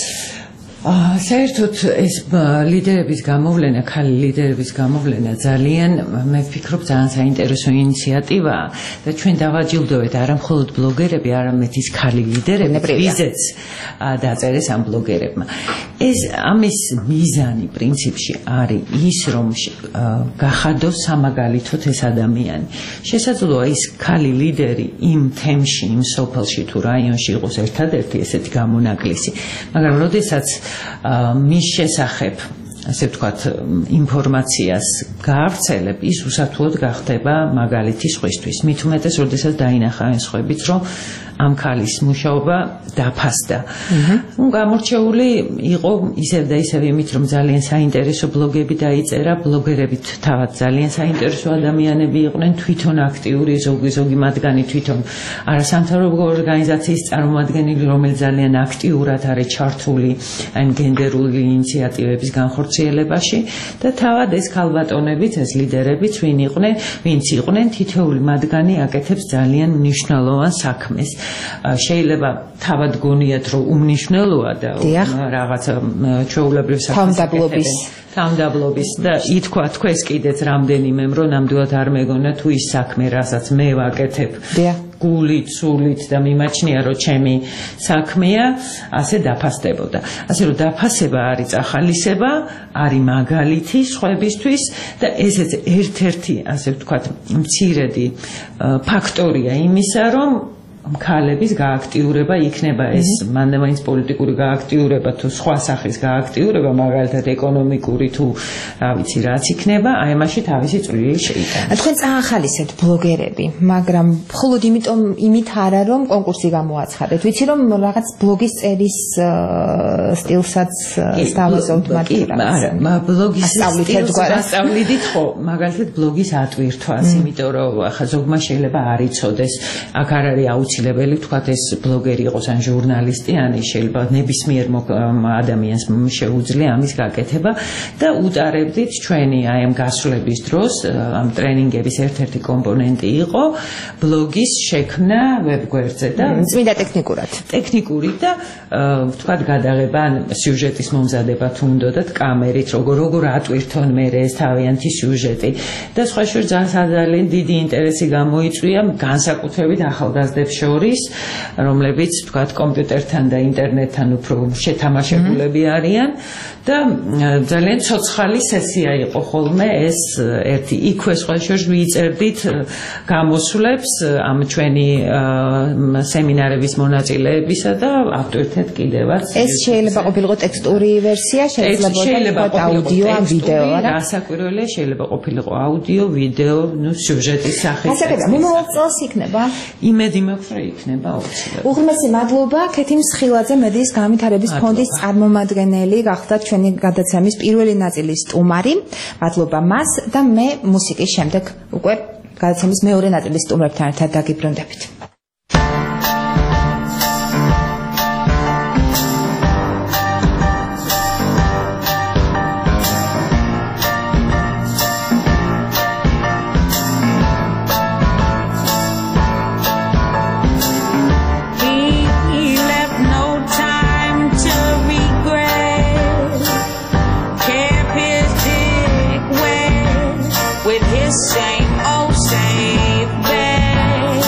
საერთოდ ეს ლიდერების გამოვლენა, ქალი ლიდერების გამოვლენა ძალიან მე ვფიქრობ ძალიან საინტერესო ინიციატივაა და ჩვენ დავაჯილდოვეთ არა მხოლოდ ბლოგერები, არამედ ის ქალი ლიდერები, ვიზეც დაწერეს ამ ბლოგერებმა. ეს ამის მიზანი პრინციპში არის ის, რომ გახადოს სამაგალითოდ ეს ადამიანი. შესაძლოა ის ქალი ლიდერი იმ თემში, იმ სოფელში თუ რაიონში იყოს ერთადერთი ესეთი გამონაკლისი, მაგრამ როდესაც მის შესახებ ასე ვთქვათ ინფორმაციას გაავრცელებ, ის უსათუოდ გახდება მაგალითი სხვისთვის. მით უმეტეს, როდესაც დაინახა ეს ხვებით, რომ ამ ქალის მუშაობა დაფასდა. ნუ გამორჩეული იყო ისევ და ისევ იმით, რომ ძალიან საინტერესო ბლოგები დაიწერა, ბლოგერებით თავად ძალიან საინტერესო ადამიანები იყვნენ, თვითონ აქტიური, ზოგი ზოგი მათგანი თვითონ არასამთავრობო ორგანიზაციის წარმომადგენელი, რომელიც ძალიან აქტიურად არის ჩართული ან გენდერული ინიციატივების განხორციელებაში და თავად ეს ქალბატონებიც, ეს ლიდერებიც ვინ იყვნენ, ვინც იყვნენ, თითოეული მათგანი აკეთებს ძალიან მნიშვნელოვან საქმეს. შეიძლება თავად გონიათ რომ უმნიშვნელოა და რაღაცა ჩვეულებრივ თავმდაბლობის თავმდაბლობის და ითქვა თქვენს კიდეც რამდენიმემ რომ ნამდვილად არ მეგონა თუ ის საქმე რასაც მე ვაკეთებ გულით, სულით და მიმაჩნია რომ ჩემი საქმეა, ასე დაფასდებოდა. ასე რომ დაფასება არის ახალისება, არის მაგალითი სხვებისთვის და ესეც ერთ-ერთი, ასე ვთქვათ, მცირედი ფაქტორია იმისა, რომ ქალების გააქტიურება იქნება ეს მანდ-მაინც პოლიტიკური გააქტიურება თუ სხვა სახის გააქტიურება, მაგალითად ეკონომიკური თუ რა ვიცი რაც იქნება, აი ამაში თავისი წვლილი შეიტანა. თქვენ წაახალისებთ ბლოგერები, მაგრამ მხოლოდ იმიტომ იმით არა რომ კონკურსი გამოაცხადეთ. ვიცი რომ რაღაც ბლოგის წერის სტილსაც სწავლობთ მაგრამ არა, ბლოგის სტილს სწავლიდით ხო, მაგალითად ბლოგის ატვირთვას, იმიტომ რომ ახლა ზოგმა შეიძლება არ იცოდეს, აქ არ არის აუცილებელი ვთქვათ ეს ბლოგერი იყოს ან ჟურნალისტი, ან შეიძლება ნებისმიერ ადამიანს შეუძლია ამის გაკეთება და უტარებდით ჩვენი აი ამ გასვლების დროს ამ ტრენინგების ერთ-ერთი კომპონენტი იყო ბლოგის შექმნა ვებგვერდზე და წმინდა ტექნიკურად. ტექნიკური და ვთქვათ გადაღება ან სიუჟეტის მომზადება თუ უნდათ კამერით, როგორ როგორ ატვირთონ მე ეს თავიანთი სიუჟეტი და სხვა შორის ძალიან დიდი ინტერესი გამოიწვია განსაკუთრებით ახალგაზრდებს შორის, რომლებიც ვთქვათ კომპიუტერთან და ინტერნეტთან უფრო შეთამაშებულები არიან და ძალიან ცოცხალი სესია იყო ხოლმე ეს ერთი იქვე სხვა შორის ვიწერდით გამოსვლებს ამ ჩვენი სემინარების მონაწილეებისა და ავტორიტეტ კიდევაც ეს შეიძლება ყოფილიყო ტექსტური ვერსია, შეიძლება აუდიო ან ვიდეო, არა? გასაკვირველია, შეიძლება ყოფილიყო აუდიო, ვიდეო, ნუ სიუჟეტის სახით. ასე რომ მომავალ წელს იქნება? იმედი მაქვს რომ იქნება აუცილებლად. უღრმესი მადლობა ქეთი მსხილაძე, მედიის განვითარების ფონდის წარმომადგენელი, გახდათ ჩვენი გადაცემის პირველი ნაწილის სტუმარი. მადლობა მას და მე მუსიკის შემდეგ უკვე გადაცემის მეორე ნაწილის სტუმრებთან ერთად დაგიბრუნდებით. Same old same bed.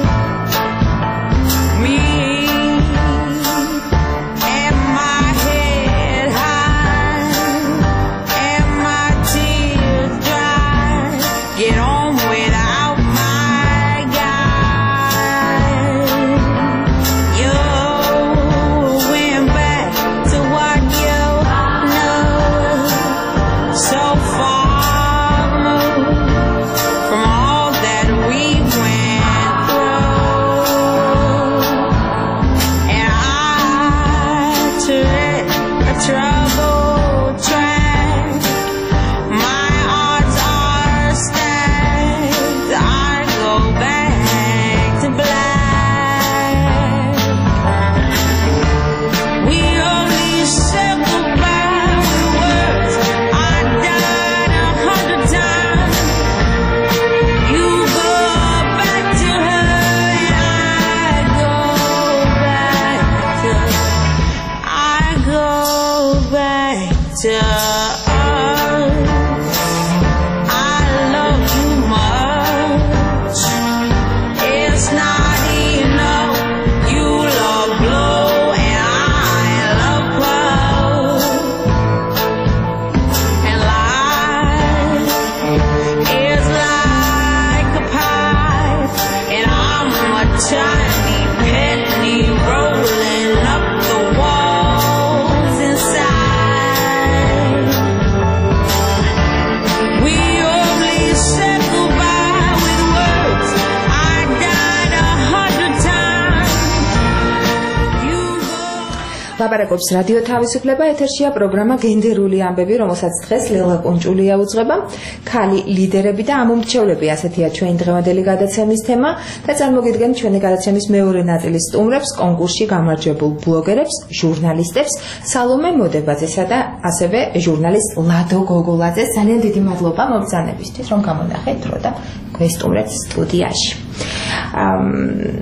ლაპარაკობს რადიო თავისუფლება, ეთერშია პროგრამა გენდერული ამბები, რომელსაც დღეს ლელა კონჭულია უძღვება. ქალი ლიდერები და ამომრჩევლები, ასეთია ჩვენი დღევანდელი გადაცემის თემა და წარმოგიდგენთ ჩვენი გადაცემის მეორე ნაწილის სტუმრებს, კონკურსში გამარჯვებულ ბლოგერებს, ჟურნალისტებს, სალომე მოდებაძესა და ასევე ჟურნალისტ ლადო გოგოლაძეს. ძალიან დიდი მადლობა მობრძანებისთვის, რომ გამონახეთ დრო და გვესტუმრეთ სტუდიაში.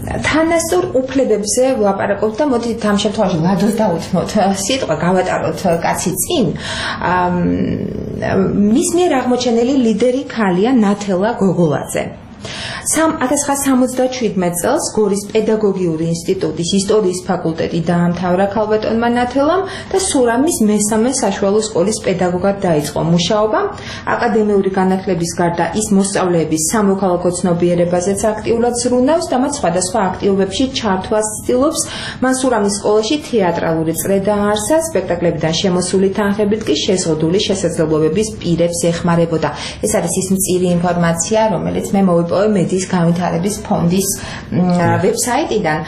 თანასწორ უფლებებზე ვლაპარაკობთ და მოდით ამ შემთხვევაში ლადოს დავუთმოთ სიტყვა გავატაროთ კაცი წინ მის მიერ აღმოჩენილი ლიდერი ქალია ნათელა გოგოლაძე ათას ცხრაასა სამოცდაჩვიდმეტ წელს გორის პედაგოგიური ინსტიტუტის ისტორიის ფაკულტეტი დაამთავრა ქალბატონმა ნათელამ და სურამის მესამე საშუალო სკოლის პედაგოგად დაიწყო მუშაობა. აკადემიური განათლების გარდა ის მოსწავლეების სამოქალაქო ცნობიერებაზეც აქტიურად ზრუნავს და მათ სხვადასხვა აქტივობებში ჩართვას ცდილობს. მან სურამის სკოლაში თეატრალური წრე დააარსა, სპექტაკლებიდან შემოსული თანხებით კი შეზღუდული შესაძლებლობების პირებს ეხმარებოდა. ეს არის ის მწირი ინფორმაცია, რომელიც მე მოვიპოვე მედიის განვითარების ფონდის ვებსაიტიდან.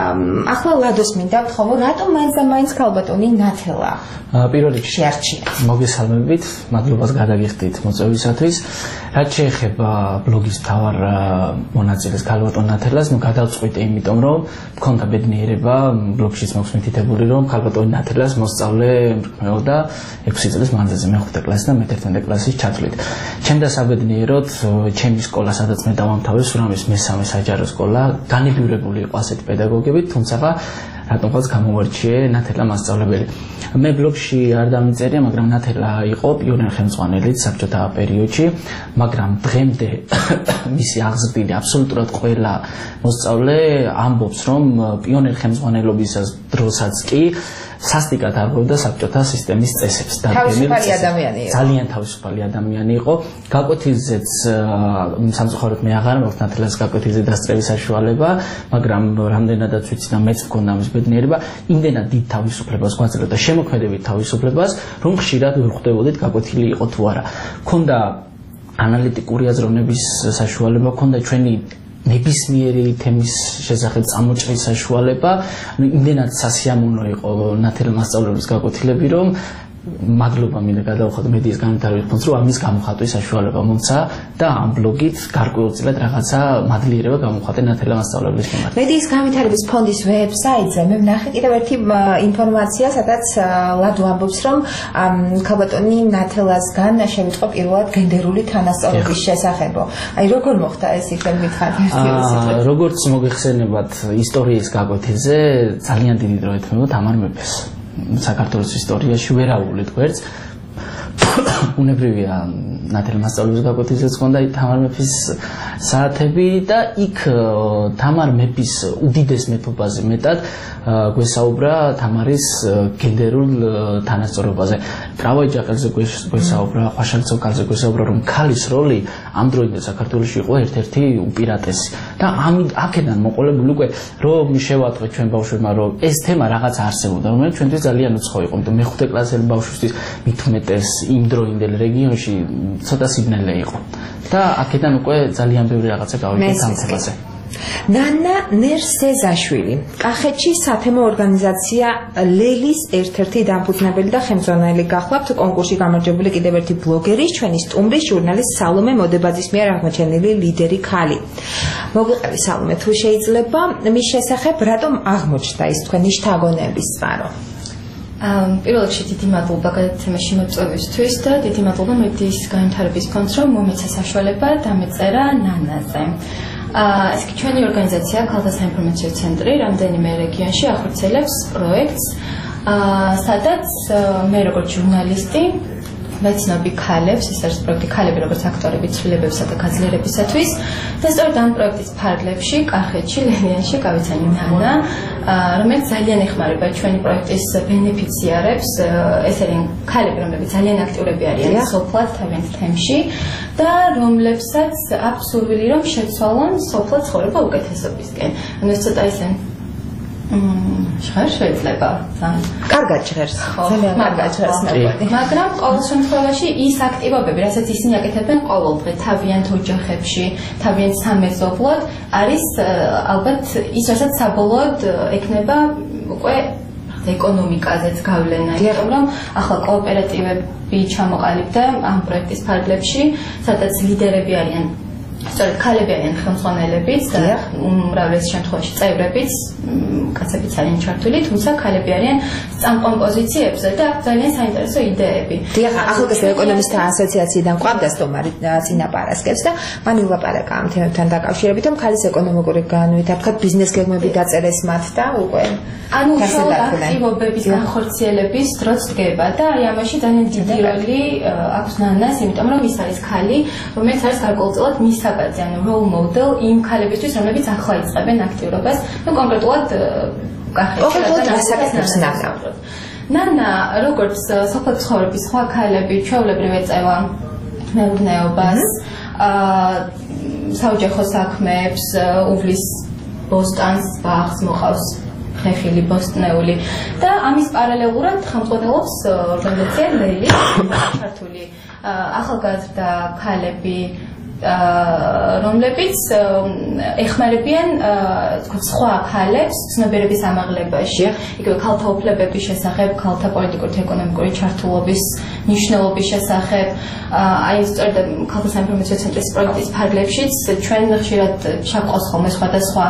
ახლა ლადოს მინდა ვთხოვო, რატომ მაინც და მაინც ქალბატონი ნათელა პირველ რიგში შეარჩიეთ. მოგესალმებით, მადლობას გადაგიხდით მოწვევისათვის. რაც შეეხება ბლოგის მთავარ მონაწილეს ქალბატონ ნათელას, ნუ გადავწყვიტე იმიტომ, რომ მქონდა ბედნიერება ბლოგშიც მაქვს მითითებული, რომ ქალბატონი ნათელას მოსწავლე მრქმეოდა ექვსი წლის მანძილზე მეხუთე კლასის და მეთერთმეტე კლასის ჩათვლით. ჩემდა საბედნიეროდ ჩემი სკოლა, სადაც მე დავამთავრე, სურამის მესამე საჯარო სკოლა, განებიურებული იყო ასეთი პედაგოგებით, თუმცა რატომღაც გამოვარჩიე ნათელა მასწავლებელი. მე ბლოგში არ დამიწერია, მაგრამ ნათელა იყო პიონერ ხელმძღვანელი საბჭოთა პერიოდში, მაგრამ დღემდე მისი აღზრდილი აბსოლუტურად ყველა მოსწავლე ამბობს, რომ პიონერ ხელმძღვანელობის დროსაც კი სასტიკად არღვევდა საბჭოთა სისტემის წესებს. თავისუფალი ადამიანი იყო. ძალიან თავისუფალი ადამიანი იყო. გაკვეთილზეც სამწუხაროდ მე აღარ მაქვს ნათელას გაკვეთილზე დასწრების საშუალება, მაგრამ რამდენადაც ვიცი და მეც მქონდა ამის ბედნიერება, იმდენად დიდ თავისუფლებას გვაძლევდა და შემოქმედებით თავისუფლებას, რომ ხშირად ვერ ხვდებოდით გაკვეთილი იყო თუ არა. მქონდა ანალიტიკური აზროვნების საშუალება, მქონდა ჩვენი ნებისმიერი თემის შესახებ წამოჭრის საშუალება, იმდენად სასიამოვნო იყო ნათელა მასწავლებლის გაკვეთილები, რომ მადლობა მინდა გადავხატო მედიის განვითარების ფონდს, რომ ამის გამოხატვის საშუალება მომცა და ამ ბლოგით გარკვეულწილად რაღაცა მადლიერება გამოვხატე ნათელა მასწავლებლის მიმართ. მედიის განვითარების ფონდის ვებსაიტზე მე ვნახე კიდევ ერთი ინფორმაცია, სადაც ლადო ამბობს, რომ ქალბატონი ნათელასგან შემიწყო პირველად გენდერული თანასწორობის შესახებო. აი როგორ მოხდა ეს იქნებ მითხარ ერთი როგორც მოგეხსენებათ ისტორიის გაკვეთილზე ძალიან დიდი დრო ეთმობა თამარ მეფეს. საქართველოს ისტორიაში ვერაუვლით გვერდს. უნებრივია ნათელა მასწავლებლის გაკვეთილზეც ჰქონდა თამარ მეფის საათები და იქ თამარ მეფის უდიდეს მეფობაზე მეტად გვესაუბრა თამარის გენდერულ თანასწორობაზე. ტრავა ჯაყელზე გვესაუბრა, ხვაშალ ცოკალზე გვესაუბრა, რომ ქალის როლი ამ დროინდელ საქართველოში იყო ერთ-ერთი უპირატესი. და ამით აქედან მოყოლებული უკვე რომ შევატყვეთ ჩვენ ბავშვებმა, რომ ეს თემა რაღაც არსებობდა, რომელიც ჩვენთვის ძალიან უცხო იყო, იმიტომ მეხუთე კლასელი ბავშვისთვის მით უმეტეს იმ დროინდელ რეგიონში ცოტა სიბნელე იყო. და აქედან უკვე ძალიან ბევრი რაღაცა გავიგეთ ამ თემაზე. ნანა ნერსეზაშვილი, კახეთში სათემო ორგანიზაცია ლელის ერთ-ერთი დამფუძნებელი და ხელმძღვანელი გახლავთ კონკურსში გამარჯვებული კიდევ ერთი ბლოგერი, ჩვენი სტუმრის ჟურნალის სალომე მოდებაძის მიერ აღმოჩენილი ლიდერი ქალი. მოგვიყევი სალომე, თუ შეიძლება მის შესახებ რატომ აღმოჩნდა ის თქვენი შთაგონების წყარო? პირველ რიგში დიდი მადლობა გადაცემაში მოწვევისთვის და დიდი მადლობა მედიის განვითარების ფონდს, რომ მომეცა საშუალება დამეწერა ნანაზე. ეს კი ჩვენი ორგანიზაცია ქალთა საინფორმაციო ცენტრი რამდენიმე რეგიონში ახორციელებს პროექტს, სადაც მე როგორც ჟურნალისტი ვეცნობი ქალებს, ეს არის პროექტი ქალები როგორც აქტორები ცვლილებებსა და გაძლიერებისათვის და სწორედ ამ პროექტის ფარგლებში კახეთში, ლელიანში გავიცანი ნანა, რომელიც ძალიან ეხმარება ჩვენი პროექტის ბენეფიციარებს, ეს არიან ქალები, რომლებიც ძალიან აქტიურები არიან სოფლად თავიანთ თემში და რომლებსაც აქვს სურვილი, რომ შეცვალონ სოფლად ცხოვრება უკეთესობისკენ. ანუ ეს ცოტა ისე ჟღერს შეიძლება ძალიან კარგად ჟღერს, ძალიან კარგად ჟღერს მეყვი. მაგრამ ყოველ შემთხვევაში ის აქტივობები, რასაც ისინი აკეთებენ ყოველდღე თავიანთ ოჯახებში, თავიანთ სამეზობლოდ, არის ალბათ ის, რასაც საბოლოოდ ექნება უკვე ეკონომიკაზეც გავლენა, იმიტომ რომ ახლა კოოპერატივები ჩამოყალიბდა ამ პროექტის ფარგლებში, სადაც ლიდერები არიან სწორედ ქალები არიან ხელმძღვანელებიც და უმრავლეს შემთხვევაში წევრებიც კაცებიც არიან ჩართული, თუმცა ქალები არიან წამყვან პოზიციებზე და ძალიან საინტერესო იდეები. დიახ, ახალგაზრდა ეკონომისტთა ასოციაციიდან ყვავდა სტომარი წინაპარასკევს და მან ილაპარაკა ამ თემებთან დაკავშირებით, რომ ქალის ეკონომიკური განვითარება, თქვა ბიზნეს გეგმები დაწერეს მათ და უკვე ანუ უშუალოდ აქტივობების განხორციელების დროც დგება და აი ამაში ძალიან დიდი როლი აქვს ნანას, იმიტომ რომ ის არის ქალი, რომელიც არის გარკვეულწილად მისაბაძე, ანუ role model იმ ქალებისთვის, რომლებიც ახლა იწყებენ აქტიურობას, ну კონკრეტულად გახსოვს ნანა. ნანა, როგორც სოფლის ცხოვრების სხვა ქალები, ჩვეულებრივ ეწევა მეურნეობას, აა საოჯახო საქმეებს, უვლის ბოსტანს, ბაღს, მოყავს ხეხილი ბოსტნეული და ამის პარალელურად ხელმძღვანელობს ორგანიზაცია ლელი, ჩართული ახალგაზრდა ქალები, რომლებიც ეხმარებიან სხვა ქალებს ცნობიერების ამაღლებაში, იგივე ქალთა უფლებების შესახებ, ქალთა პოლიტიკური და ეკონომიკური ჩართულობის მნიშვნელობის შესახებ. აი სწორედ ქალთა საინფორმაციო ცენტრის პროექტის ფარგლებშიც ჩვენ ხშირად ჩაყავს ხოლმე სხვადასხვა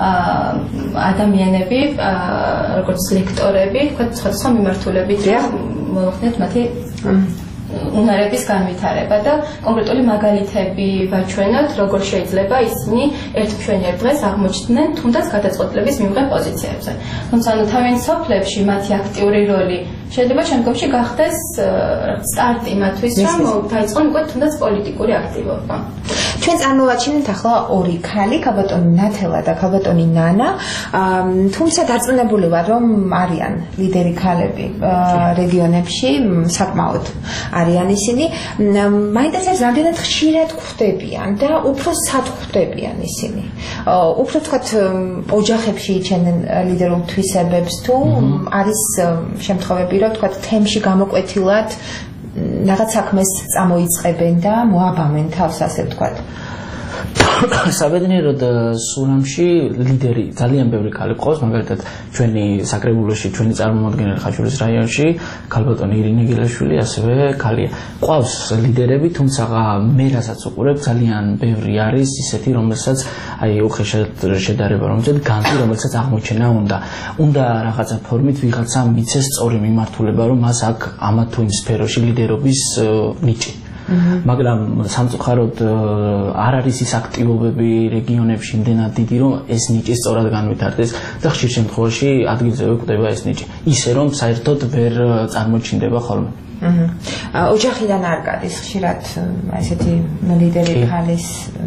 ადამიანები, როგორც ლექტორები, თქვა სხვადასხვა მიმართულებით, მოვხდეთ მათი უნარების განვითარება და კონკრეტული მაგალითები ვაჩვენოთ, როგორ შეიძლება ისინი ერთმშვენიერ დღეს აღმოჩნდნენ თუნდაც გადაწყვეტილების მიღების პოზიციებზე. თუმცა ანუ თავიანთ სოფლებში მათი აქტიური როლი შეიძლება შემდგომში გახდეს სტარტი მათთვის, რომ დაიწყონ უკვე თუნდაც პოლიტიკური აქტივობა. ჩვენ წარმოვაჩინეთ ახლა ორი ქალი, ქალბატონი ნათელა და ქალბატონი ნანა, თუმცა დარწმუნებული ვარ, რომ არიან ლიდერი ქალები რეგიონებში, საკმაოდ არიან ისინი. მაინტერესებს, რამდენად ხშირად ხვდებიან და უფრო სად ხვდებიან ისინი. უფრო თქვათ ოჯახებში იჩენენ ლიდერულ თვისებებს თუ არის შემთხვევები, რომ თქვათ თემში გამოკვეთილად რაღაც საქმეს წამოიწყებენ და მოაბამენ თავს, ასე ვთქვათ. საბედნიეროდ სურამში ლიდერი ძალიან ბევრი ქალი ყავს, მაგალითად ჩვენი საკრებულოში, ჩვენი წარმომადგენელი ხაშურის რაიონში, ქალბატონი ირინე გელაშვილი, ასევე ქალია. ყავს ლიდერები, თუმცა მე რასაც უყურებ, ძალიან ბევრი არის ისეთი, რომელსაც აი უხეშად შედარება, რომელსაც განძი, რომელსაც აღმოჩენა უნდა. უნდა რაღაცა ფორმით ვიღაცა მიცეს სწორი მიმართულება, რომ მას აქ ამა თუ იმ სფეროში ლიდერობის ნიჭი. მაგრამ სამწუხაროდ არ არის ის აქტივობები რეგიონებში იმდენად დიდი, რომ ეს ნიჭი სწორად განვითარდეს და ხშირ შემთხვევაში ადგილზე გვხვდება ეს ნიჭი. ისე რომ საერთოდ ვერ წარმოჩინდება ხოლმე. ოჯახიდან არ გადის ხშირად ესეთი ლიდერი ქალის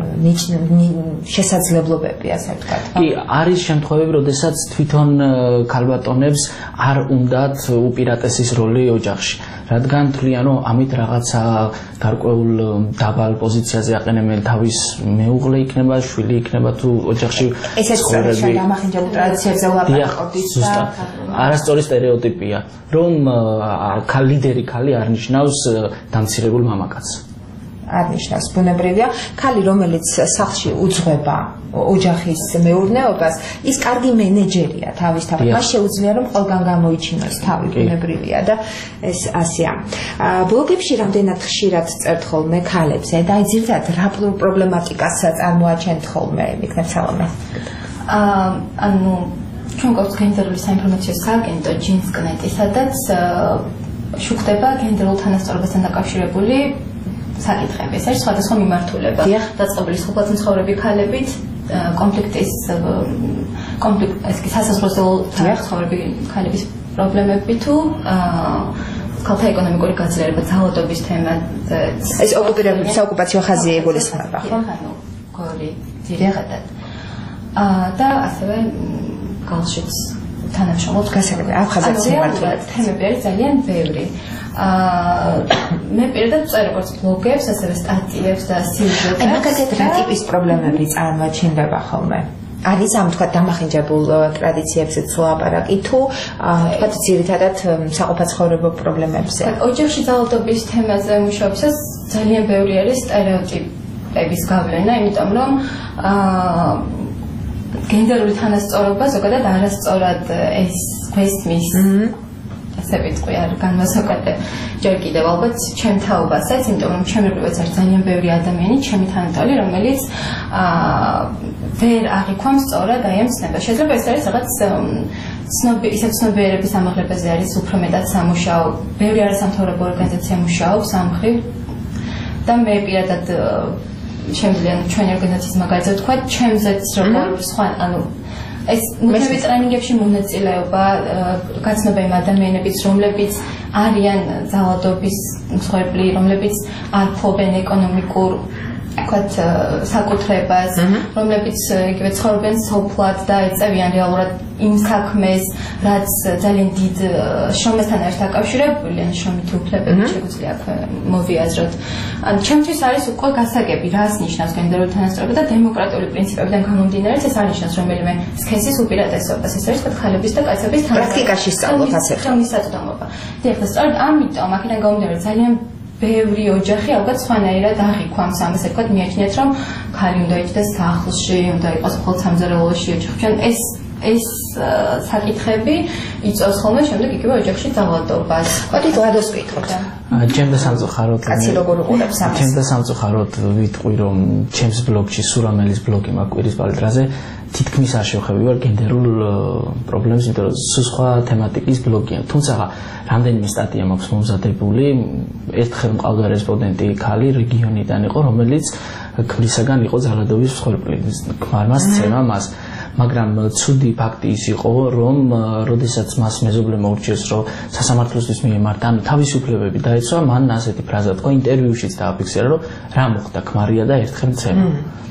შესაძლებლობები, ასე ვთქვათ. კი, არის შემთხვევები, როდესაც თვითონ ქალბატონებს არ უნდათ უპირატესის როლი ოჯახში. რადგან თვლიან, რომ ამით რაღაცა გარკვეულ დაბალ პოზიციაზე აყენებენ თავის მეუღლე იქნება, შვილი იქნება თუ ოჯახში ცხოვრები. დამახინჯებულ ტრადიციებზე ვლაპარაკობთ და არასწორი სტერეოტიპია, რომ ლიდერი ქალი არ ნიშნავს დამცირებულ მამაკაცს. არ ნიშნავს, ბუნებრივია, ქალი რომელიც სახლში უძღვება ოჯახის მეურნეობას, ის კარგი მენეჯერია თავისთავად. მას შეუძლია რომ ყველგან გამოიჩინოს თავი, ბუნებრივია და ეს ასეა. ბლოგებში რამდენად ხშირად წერთ ხოლმე ქალებზე და აი ძირითადად რა პრობლემატიკას წარმოაჩენთ ხოლმე, იქნებ სალომე? ანუ ჩვენ გვაქვს გენდერული საინფორმაციო სააგენტო ჯინსკნეტი, სადაც შუქდება გენდერულ თანასწორობასთან დაკავშირებული საკითხები. ეს არის სხვადასხვა მიმართულება. დაწყებული სოფლად მცხოვრები ქალებით, კონფლიქტის კონფლიქტ ეს კი სასაზღვრო მცხოვრები ქალების პრობლემები თუ ქალთა ეკონომიკური გაძლიერება, ძალადობის თემაზე. ეს ოკუპირებული საოკუპაციო ხაზია იგულისხმება, ხო? ანუ გორი ძირითადად. და ასევე გალშიც თანამშრომლობს გასაგები აფხაზეთის მიმართულებით. თემები არის ძალიან ბევრი. მე პირადად ვწერ როგორც ბლოგებს, ასევე სტატიებს და სიუჟეტებს. აი მაგალითად რა ტიპის პრობლემები წარმოაჩინდება ხოლმე? არის ამ თქვა დამახინჯებულ ტრადიციებზე ლაპარაკი თუ თქვა ძირითადად საყოფაცხოვრებო პრობლემებზე? ოჯახში ძალადობის თემაზე მუშაობისას ძალიან ბევრი არის სტერეოტიპების გავლენა, იმიტომ რომ გენდერული თანასწორობა ზოგადად არასწორად ეს გვესმის ასე ვიტყვი არ განმასაკეთებ ჯერ კიდევ ალბათ ჩემ თაობასაც, იმიტომ რომ ჩემრებივაც არის ძალიან ბევრი ადამიანი, ჩემი თანატოლი, რომელიც აა ვერ აღიქვამს სწორად აი ამ ცნებას. შეიძლება ეს არის რაღაც ცნობი, ისეთ ცნობიერების ამაღლებაზე არის უფრო მეტად სამუშაო. ბევრი არასამთავრობო ორგანიზაცია მუშაობს ამ მხრივ და მე პირადად შემიძლია ჩვენი ორგანიზაციის მაგალითად ვთქვა, ჩემზეც როგორ სხვა, ანუ ეს მუდმივი ტრენინგებში მონაწილეობა, გაცნობა იმ ადამიანებიც, რომლებიც არიან ძალადობის მსხვერპლი, რომლებიც არ ფლობენ ეკონომიკურ ვთქვათ საკუთრებას, რომლებიც იგივე ცხოვრობენ სოფლად და ეწევიან რეალურად იმ საქმეს, რაც ძალიან დიდ შრომასთან არის დაკავშირებული, ან შრომითი უფლებები შეგვიძლია აქ მოვიაზროთ. ან ჩემთვის არის უკვე გასაგები, რას ნიშნავს გენდერული თანასწორობა და დემოკრატიული პრინციპებიდან გამომდინარე, ეს არ ნიშნავს რომელიმე სქესის უპირატესობას, ეს არის თქვათ ხალების და კაცების პრაქტიკაში სწავლობ ასე. ხელმისაწვდომობა. დიახ, სწორედ ამიტომ აქედან გამომდინარე ძალიან ბევრი ოჯახი ალბათ სხვანაირად აღიქვამს ამას, ვთქვათ, მიაჩნიათ, რომ ქალი უნდა იჯდეს სახლში, უნდა იყოს მხოლოდ სამზარეულოში ოჯახში. ეს ეს საკითხები იწვევს ხოლმე შემდეგ იგივე ოჯახში ძალადობას. მოდით ლადოს ვკითხოთ. ჩემ და სამწუხაროდ კაცი როგორ უყურებს ამას? ჩემ და სამწუხაროდ ვიტყვი, რომ ჩემს ბლოგში სურამელის ბლოგი მაქვს კვირის პალეტრაზე თითქმის არ შევხები ვარ გენდერულ პრობლემებს, იმიტომ რომ სხვა თემატიკის ბლოგია. თუმცა რამდენიმე სტატია მაქვს მომზადებული. ერთხელ მყავდა რესპონდენტი ქალი რეგიონიდან იყო, რომელიც ქმრისაგან იყო ძალადობის მსხვერპლი. ქმარმა სცემა მას. მაგრამ ცუდი ფაქტი ის იყო, რომ როდესაც მას მეზობლებმა ურჩიეს, რომ სასამართლოსთვის მიემართა, ანუ თავისუფლებები დაეცვა, მან ასეთი ფრაზა თქვა ინტერვიუშიც დააფიქსირა, რომ რა მოხდა, ქმარია და ერთხელ მცემა.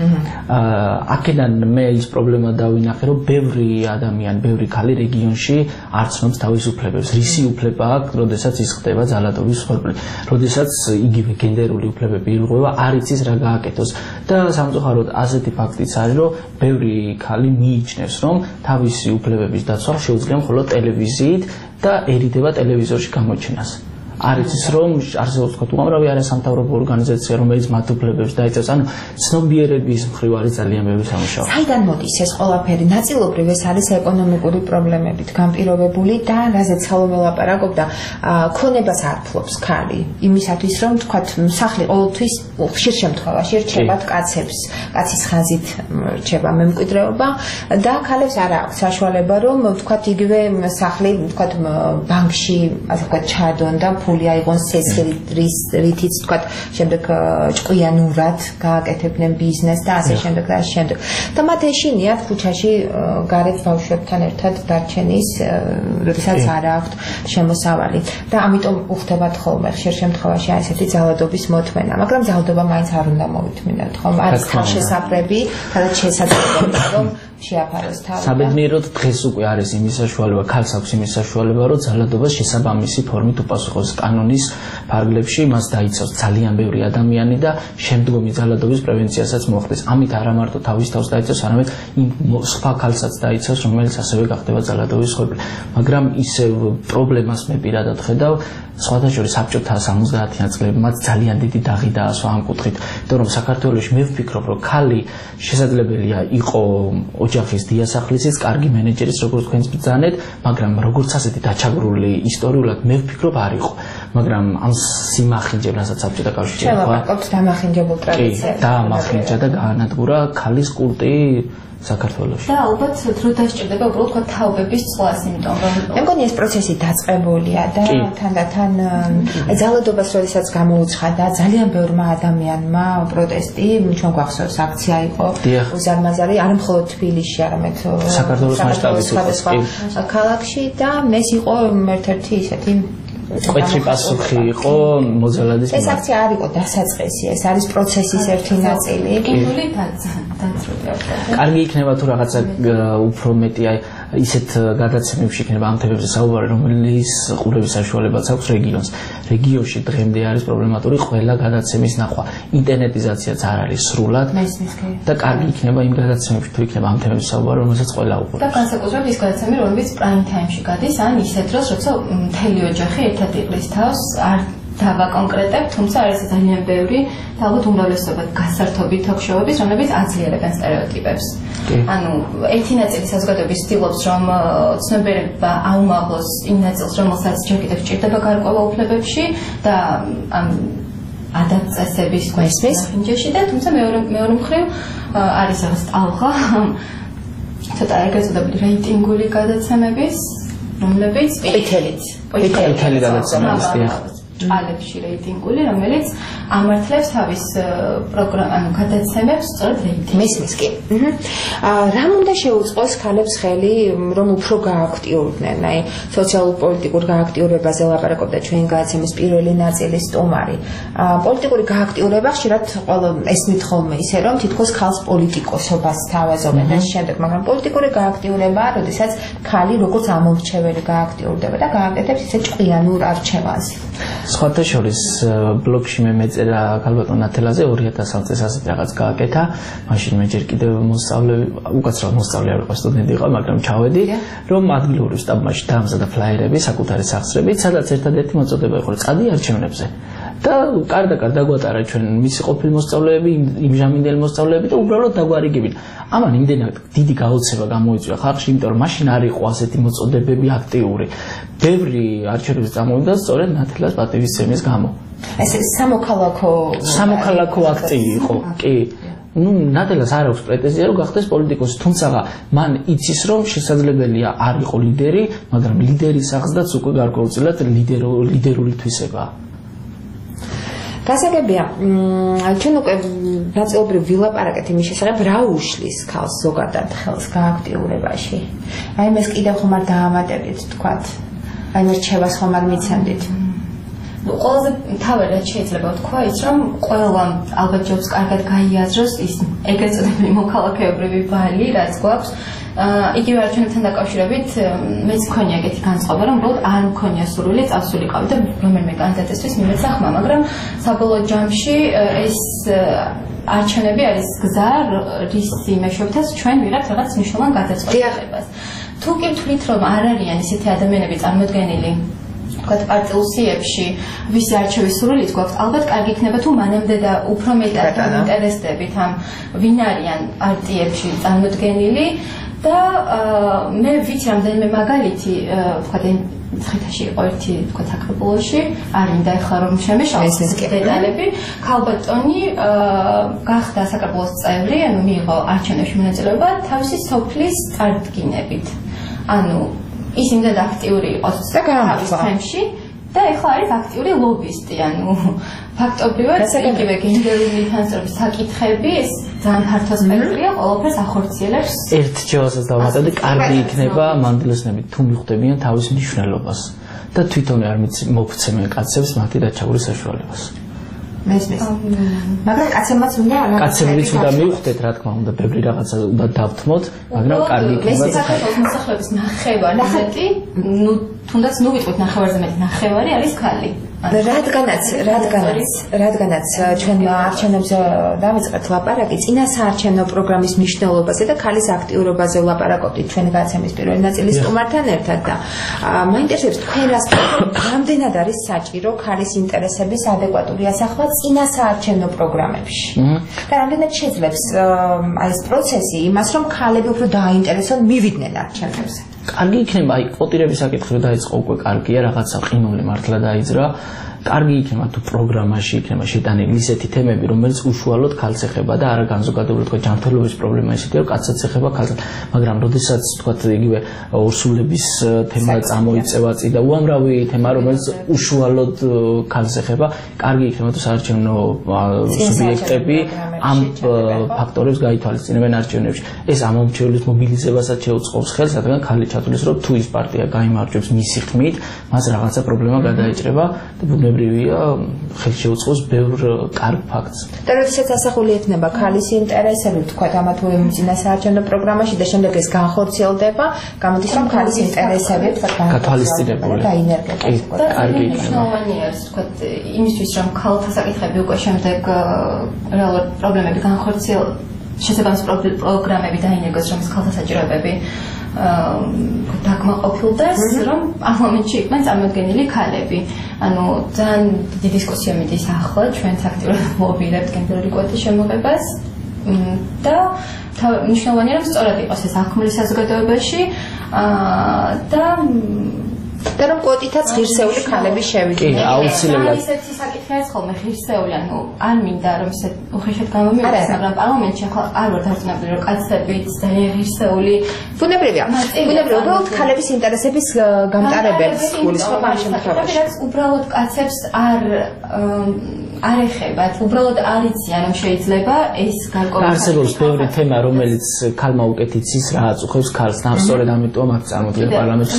აქედან მე ის პრობლემა დავინახე, რომ ბევრი ადამიანი, ბევრი ქალი რეგიონში არ ცნობს თავისუფლებებს. რისი უფლება აქვს, როდესაც ის ხდება ძალადობის მსხვერპლი, როდესაც იგივე გენდერული უფლებები ირღვევა, არ იცის რა გააკეთოს. და სამწუხაროდ ასეთი ფაქტიც არის, რომ ბევრი ქალი მიიჩნევს, რომ თავისი უფლებების დაცვა შეუძლია მხოლოდ ტელევიზიით და ერიდება ტელევიზორში გამოჩენას. არ იცის, რომ არსებობს თქვა უამრავი არასამთავრობო ორგანიზაცია, რომელიც მათ უფლებებს დაიცავს, ანუ ცნობიერების მხრივ არის ძალიან ბევრი სამუშაო. საიდან მოდის ეს ყველაფერი? ნაწილობრივ ეს არის ეკონომიკური პრობლემებით განპირობებული და რაზეც ხალხი ელაპარაკობდა, ქონებას არ ფლობს ქალი. იმისათვის, რომ თქვა სახლი ყოველთვის ხშირ შემთხვევაში რჩებათ კაცებს, კაცის ხაზით რჩება მემკვიდრეობა და ქალებს არ აქვს საშუალება, რომ თქვა იგივე სახლი თქვა ბანკში, ასე ვთქვათ, ჩადონ და ფული აიღონ სესრის რითიც თქვათ შემდეგ ჭკვიანურად გააკეთებდნენ ბიზნესს და ასე შემდეგ და ასე შემდეგ. და მათ ეშინიათ ქუჩაში გარეთ ბავშვებთან ერთად დარჩენის, როდესაც არ აქვთ შემოსავალი. და ამიტომ უხდებათ ხოლმე ხშირ შემთხვევაში აი ესეთი ძალადობის მოთმენა, მაგრამ ძალადობა მაინც არ უნდა მოვითმინოთ, ხომ? არის თავშესაფრები, სადაც შესაძლებელია რომ შეაფაროს თავი. საბედნიეროდ დღეს უკვე არის იმის საშუალება, ქალს აქვს იმის საშუალება, რომ ძალადობას შესაბამისი ფორმით უპასუხოს კანონის ფარგლებში, მას დაიცავს ძალიან ბევრი ადამიანი და შემდგომი ძალადობის პრევენციასაც მოხდეს. ამით არა მარტო თავის თავს დაიცავს, არამედ იმ სხვა ქალსაც დაიცავს, რომელიც ასევე გახდება ძალადობის მსხვერპლი. მაგრამ ისევ პრობლემას მე პირადად ხედავ, სხვათა შორის საბჭოთა სამოცდაათიან წლებში მათ ძალიან დიდი დაღი დაასვა ამ კუთხით, იმიტომ რომ საქართველოში მე ვფიქრობ, რომ ქალი შესაძლებელია იყო ოჯახის დიასახლისის, კარგი მენეჯერის, როგორც თქვენს ბრძანეთ, მაგრამ როგორც ასეთი დაჩაგრული ისტორიულად მე ვფიქრობ არ იყო. მაგრამ ამ სიმახინჯებასაც საბჭოთა კავშირი ხო? შევაკავთ დამახინჯებულ ტრადიციებს. და დამახინჯა და გაანადგურა ქალის კულტი საქართველოში. და ალბათ დრო დასჭირდება უბრალოდ თქვა თაობების წლას, იმიტომ რომ მე მგონი ეს პროცესი დაწყებულია და თანდათან აი ძალადობას როდესაც გამოუცხადა ძალიან ბევრმა ადამიანმა პროტესტი, ჩვენ გვახსოვს აქცია იყო უზარმაზარი, არ მხოლოდ თბილისში, არამედ საქართველოს მასშტაბით ქალაქში და ეს იყო ერთ-ერთი ისეთი კვეთრი პასუხი იყო მოძალადის ეს აქცია არ იყო დასაწყისი, ეს არის პროცესის ერთი ნაწილი. კინული დაძრულება. კარგი იქნება თუ რაღაცა უფრო მეტი აი ისეთ გადაცემებში იქნება ამ თემებზე საუბარი, რომელიც ყურების საშუალებაც აქვს რეგიონს. რეგიონში დღემდე არის პრობლემატური ყველა გადაცემის ნახვა. ინტერნეტიზაციაც არ არის სრულად და კარგი იქნება იმ გადაცემებში თუ იქნება ამ თემებზე საუბარი, რომელსაც ყველა უყურებს. და განსაკუთრებით ის გადაცემები, რომლებიც პრაიმ თაიმში გადის, ან ისეთ დროს, როცა მთელი ოჯახი ერთად იყრის თავს, არ დავაკონკრეტებ, თუმცა არის ძალიან ბევრი და ალბათ უმრავლესობა გასართობი თოქ-შოუების, რომლებიც აძლიერებენ სტერეოტიპებს. ანუ ერთი ნაწილი საზოგადოების ცდილობს, რომ ცნობიერება აუმაღლოს იმ ნაწილს, რომელსაც ჯერ კიდევ სჭირდება გარკვეულ უფლებებში და ამ ადათ-წესების გვესმის და თუმცა მეორე მეორე მხრივ არის რაღაც ტალღა ცოტა ეგრეთ წოდებული რეიტინგული გადაცემების, რომლებიც პითელით პითელი გადაცემების ჭალებში რეიტინგული, რომელიც ამართლებს თავის პროგრამ, ანუ გადაცემებს სწორედ რეიტინგს. მისმის კი. რამ უნდა შეუწყოს ქალებს ხელი, რომ უფრო გააქტიურდნენ, აი სოციალურ-პოლიტიკურ გააქტიურებაზე ლაპარაკობდა ჩვენი გადაცემის პირველი ნაწილის სტუმარი. პოლიტიკური გააქტიურება ხშირად ყველა ესმით ხოლმე ისე, რომ თითქოს ქალს პოლიტიკოსობას თავაზობენ და შემდეგ, მაგრამ პოლიტიკური გააქტიურება, როდესაც ქალი როგორც ამომრჩეველი გააქტიურდება და გააკეთებს ისე ჭკვიანურ არჩევანს. სხვათა შორის ბლოგში მე მეწერა ქალბატონ ნათელაძე ორი ათას ათი წელს ასეთ რაღაც გააკეთა. მაშინ მე ჯერ კიდევ მოსწავლე, უკაცრავად მოსწავლე არ ვიყო, სტუდენტი ვიყო, მაგრამ ჩავედი, რომ ადგილობრივ შტაბში დაამზადა ფლაიერები საკუთარი სახსრებით, სადაც ერთადერთი მოწოდება იყო წადი არჩევნებზე. და კარდაკარ დაგვატარა ჩვენ მისი ყოფილი მოსწავლეები, იმჟამინდელი მოსწავლეები და უბრალოდ დაგვარიგებინ. ამან იმდენად დიდი გაოცება გამოიწვია ხალხში, იმიტომ რომ მაშინ არ იყო ასეთი მოწოდებები აქტიური. ბევრი არჩევნების წამოვიდა სწორედ ნათელას პატივისცემის გამო. ეს სამოქალაქო სამოქალაქო აქტი იყო, კი. ну ნათელას არ აქვს პრეტენზია რომ გახდეს პოლიტიკოსი, თუმცა მან იცის რომ შესაძლებელია არ იყო ლიდერი, მაგრამ ლიდერის აღზრდაც უკვე გარკვეულწილად ლიდერული თვისებაა. გასაგებია, ჩვენ უკვე ნაწილობრივ ვილაპარაკეთ იმის შესახებ, რა უშლის ქალს ზოგადად ხელს გააქტიურებაში. აი ეს კიდევ ხომ არ დაამატებით, თქვათ. აი მერჩევას ხომ არ მიცემდით. ну ყველაზე თავად შეიძლება ვთქვა ის რომ ყველა ალბათ ჯობს კარგად გაიაზროს ის ეგრეთ წოდებული მოქალაქეობრივი ბალი, რაც გვაქვს. იგივე არჩევნებთან დაკავშირებით მეც მქონია ეგეთი განწყობა, რომ უბრალოდ არ მქონია სურვილი წავსულიყავი და რომელიმე კანდიდატისთვის მიმეცა ხმა, მაგრამ საბოლოო ჯამში ეს არჩევნები არის გზა, რის იმეშვებითაც ჩვენ ვიღებთ რაღაც მნიშვნელოვან გადაწყვეტილებას. თუ კი ვთვლით, რომ არ არიან ისეთი ადამიანები წარმოდგენილი თქვათ პარტიულ სიებში, ვისი არჩევის სურვილიც გვაქვს, ალბათ კარგი იქნება თუ მანამდე და უფრო მეტად ინტერესდებით ამ ვინ არიან პარტიებში წარმოდგენილი და მე ვიცი რამდენიმე მაგალითი, თქვათ ცხეთაში იყო ერთი თქვათ აკროპოლოში, არ მინდა ახლა რომ შემეშალოს დეტალები, ქალბატონი გახდა საკროპოლოს წევრი, ანუ მიიღო არჩევნებში მონაწილეობა თავისი სოფლის წარდგინებით. ანუ ის იმდენ აქტიური იყო თავის თემში და ეხლა არის აქტიური ლობისტი, ანუ ფაქტობრივად იგივე გენდერული თანასწორობის საკითხები ეს ძალიან ფართო სპექტრია, ყველაფერს ახორციელებს. ერთ ჯერასაც დავამატებდი, კარგი იქნება მანდილოსნები თუ მიხვდებიან თავის მნიშვნელობას და თვითონ არ მოგცემენ კაცებს მათი დაჩაგურის საშუალებას. მესმის. მაგრამ კაცებმაც უნდა კაცებიც უნდა მივხვდეთ, რა თქმა უნდა, ბევრი რაღაცა უნდა დავთმოთ, მაგრამ კარგი იქნება. საქართველოს მოსახლეობის ნახევარი, ნუ თუნდაც ნუ ვიტყვით ნახევარზე მეტი ნახევარი არის ქალი. რადგანაც რადგანაც რადგანაც ჩვენ არჩევნებზე დავიწყეთ ლაპარაკი წინა საარჩევნო პროგრამის მნიშვნელობაზე და ქალის აქტიურობაზე ლაპარაკობდით ჩვენი გადაცემის პირველი ნაწილის სტუმართან ერთად და მაინტერესებს თქვენ რას რამდენად არის საჭირო ქალის ინტერესების ადეკვატური ასახვა წინა საარჩევნო პროგრამებში და რამდენად შეძლებს აი ეს პროცესი იმას რომ ქალები უფრო დააინტერესონ მივიდნენ არჩევნებზე. კარგი იქნება, აი კვოტირების საკითხი დაიწყო უკვე კარგია, რაღაცა ყინული მართლა დაიძრა. კარგი იქნება თუ პროგრამაში იქნება შეტანილი ისეთი თემები, რომელიც უშუალოდ ქალს ეხება და არა განზოგადებული თქვა ჯანმრთელობის პრობლემა ისეთია, რომ კაცსაც ეხება ქალსაც. მაგრამ როდესაც თქვა იგივე ორსულების თემა წამოიწევა წი და უამრავი თემა, რომელიც უშუალოდ ქალს ეხება, კარგი იქნება თუ საარჩევნო სუბიექტები ამ ფაქტორებს გაითვალისწინებენ არჩევნებში. ეს ამომრჩევლის მობილიზებასაც შეუწყობს ხელს, რადგან ქალი ჩათვლის, რომ თუ ის პარტია გაიმარჯვებს მისი ხმით, მას რაღაცა პრობლემა გადაეჭრება და ბუნებრივია ხელს შეუწყობს ბევრ კარგ ფაქტს. და როდესაც ასახული ექნება ქალის ინტერესები, თქვა ამა თუ იმ წინა საარჩევნო პროგრამაში და შემდეგ ეს განხორციელდება, გამოდის რომ ქალის ინტერესები თქვა გათვალისწინებული და ინერგება. კარგი იქნება. მნიშვნელოვანია ეს თქვა იმისთვის რომ ქალთა საკითხები უკვე შემდეგ რეალურად პრობლემები განხორციელ შესაბამის პროგრამები დაინერგოს რომ ქალთა საჭიროებები დაკმაყოფილდეს, რომ ამ მომენტში იყვნენ წარმოდგენილი ქალები. ანუ ძალიან დიდი დისკუსია მიდის ახლა, ჩვენც აქტიურად მოვიდებთ გენდერული კვოტის შემოღებას და მნიშვნელოვანია რომ სწორად იყოს ეს აღქმული საზოგადოებაში და და რომ კვოტითაც ღირსეული ქალები შევიდნენ. კი, აუცილებლად. ისეთი საკითხია ხოლმე ღირსეული, ანუ არ მინდა რომ ისე უხეშად გამომივიდეს, მაგრამ პარლამენტში ახლა არ ვარ დარწმუნებული რომ კაცებიც ძალიან ღირსეული. ბუნებრივია. ბუნებრივია, უბრალოდ ქალების ინტერესების გამტარებელს გულისხმობ ამ შემთხვევაში. რაც უბრალოდ კაცებს არ არ ეხებათ, უბრალოდ არ იციან რომ შეიძლება ეს გარკვეული არსებობს ბევრი თემა, რომელიც ქალმა უკეთ იცის, რა აწუხებს ქალს, და სწორედ ამიტომ აქ წარმოდგენა პარლამენტში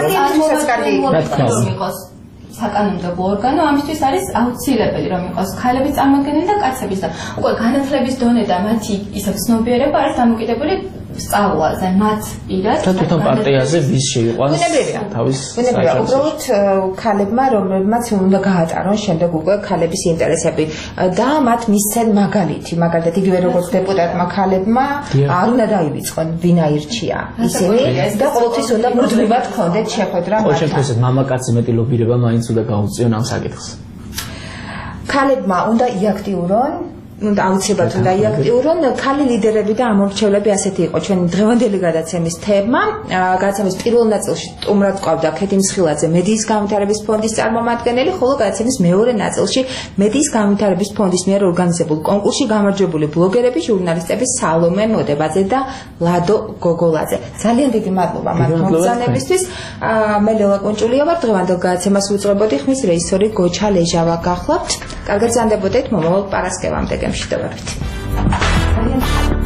რომ იყოს საკანონმდებლო ორგანო, ამისთვის არის აუცილებელი რომ იყოს ქალების წარმოდგენილი და კაცების და უკვე განათლების დონე და მათი ისე ცნობიერება არის დამოკიდებული სწავლაზე, მათ პირად და თვითონ პარტიაზე ვის შეიყვანს თავის ბუნებრივია, უბრალოდ ქალებმა რომლებმაც უნდა გაატარონ შემდეგ უკვე ქალების ინტერესები და მათ მისცენ მაგალითი, მაგალითად იგივე როგორც დეპუტატმა ქალებმა არ უნდა დაივიწყონ ვინ აირჩია ისინი და ყოველთვის უნდა მუდმივად ჰქონდეთ შეხვედრა მათთან. ყოველ შემთხვევაში მამაკაცი მეტი ლობირება მაინც უნდა გაუწიონ ამ საკითხს. ქალებმა უნდა იაქტიურონ უნდა აუცილებლად უნდა იაქტიურონ ქალი ლიდერები და ამორჩევლები ასეთი იყო ჩვენი დღევანდელი გადაცემის თემა. გადაცემის პირველ ნაწილში სტუმრად ყავდა ქეთი მსხილაძე, მედიის განვითარების ფონდის წარმომადგენელი, ხოლო გადაცემის მეორე ნაწილში მედიის განვითარების ფონდის მიერ ორგანიზებულ კონკურსში გამარჯვებული ბლოგერები, ჟურნალისტები სალომე მოდებაძე და ლადო გოგოლაძე. ძალიან დიდი მადლობა მათ მოგზაურობისთვის. მე ლელა კონჭულია ვარ, დღევანდელ გადაცემას ვუძღვებოდი, ხმის რეჟისორი გოჩა ლეჟავა გახლავთ. კარგად ზანდებოდეთ მომავალ პარასკევამდე. Thank you.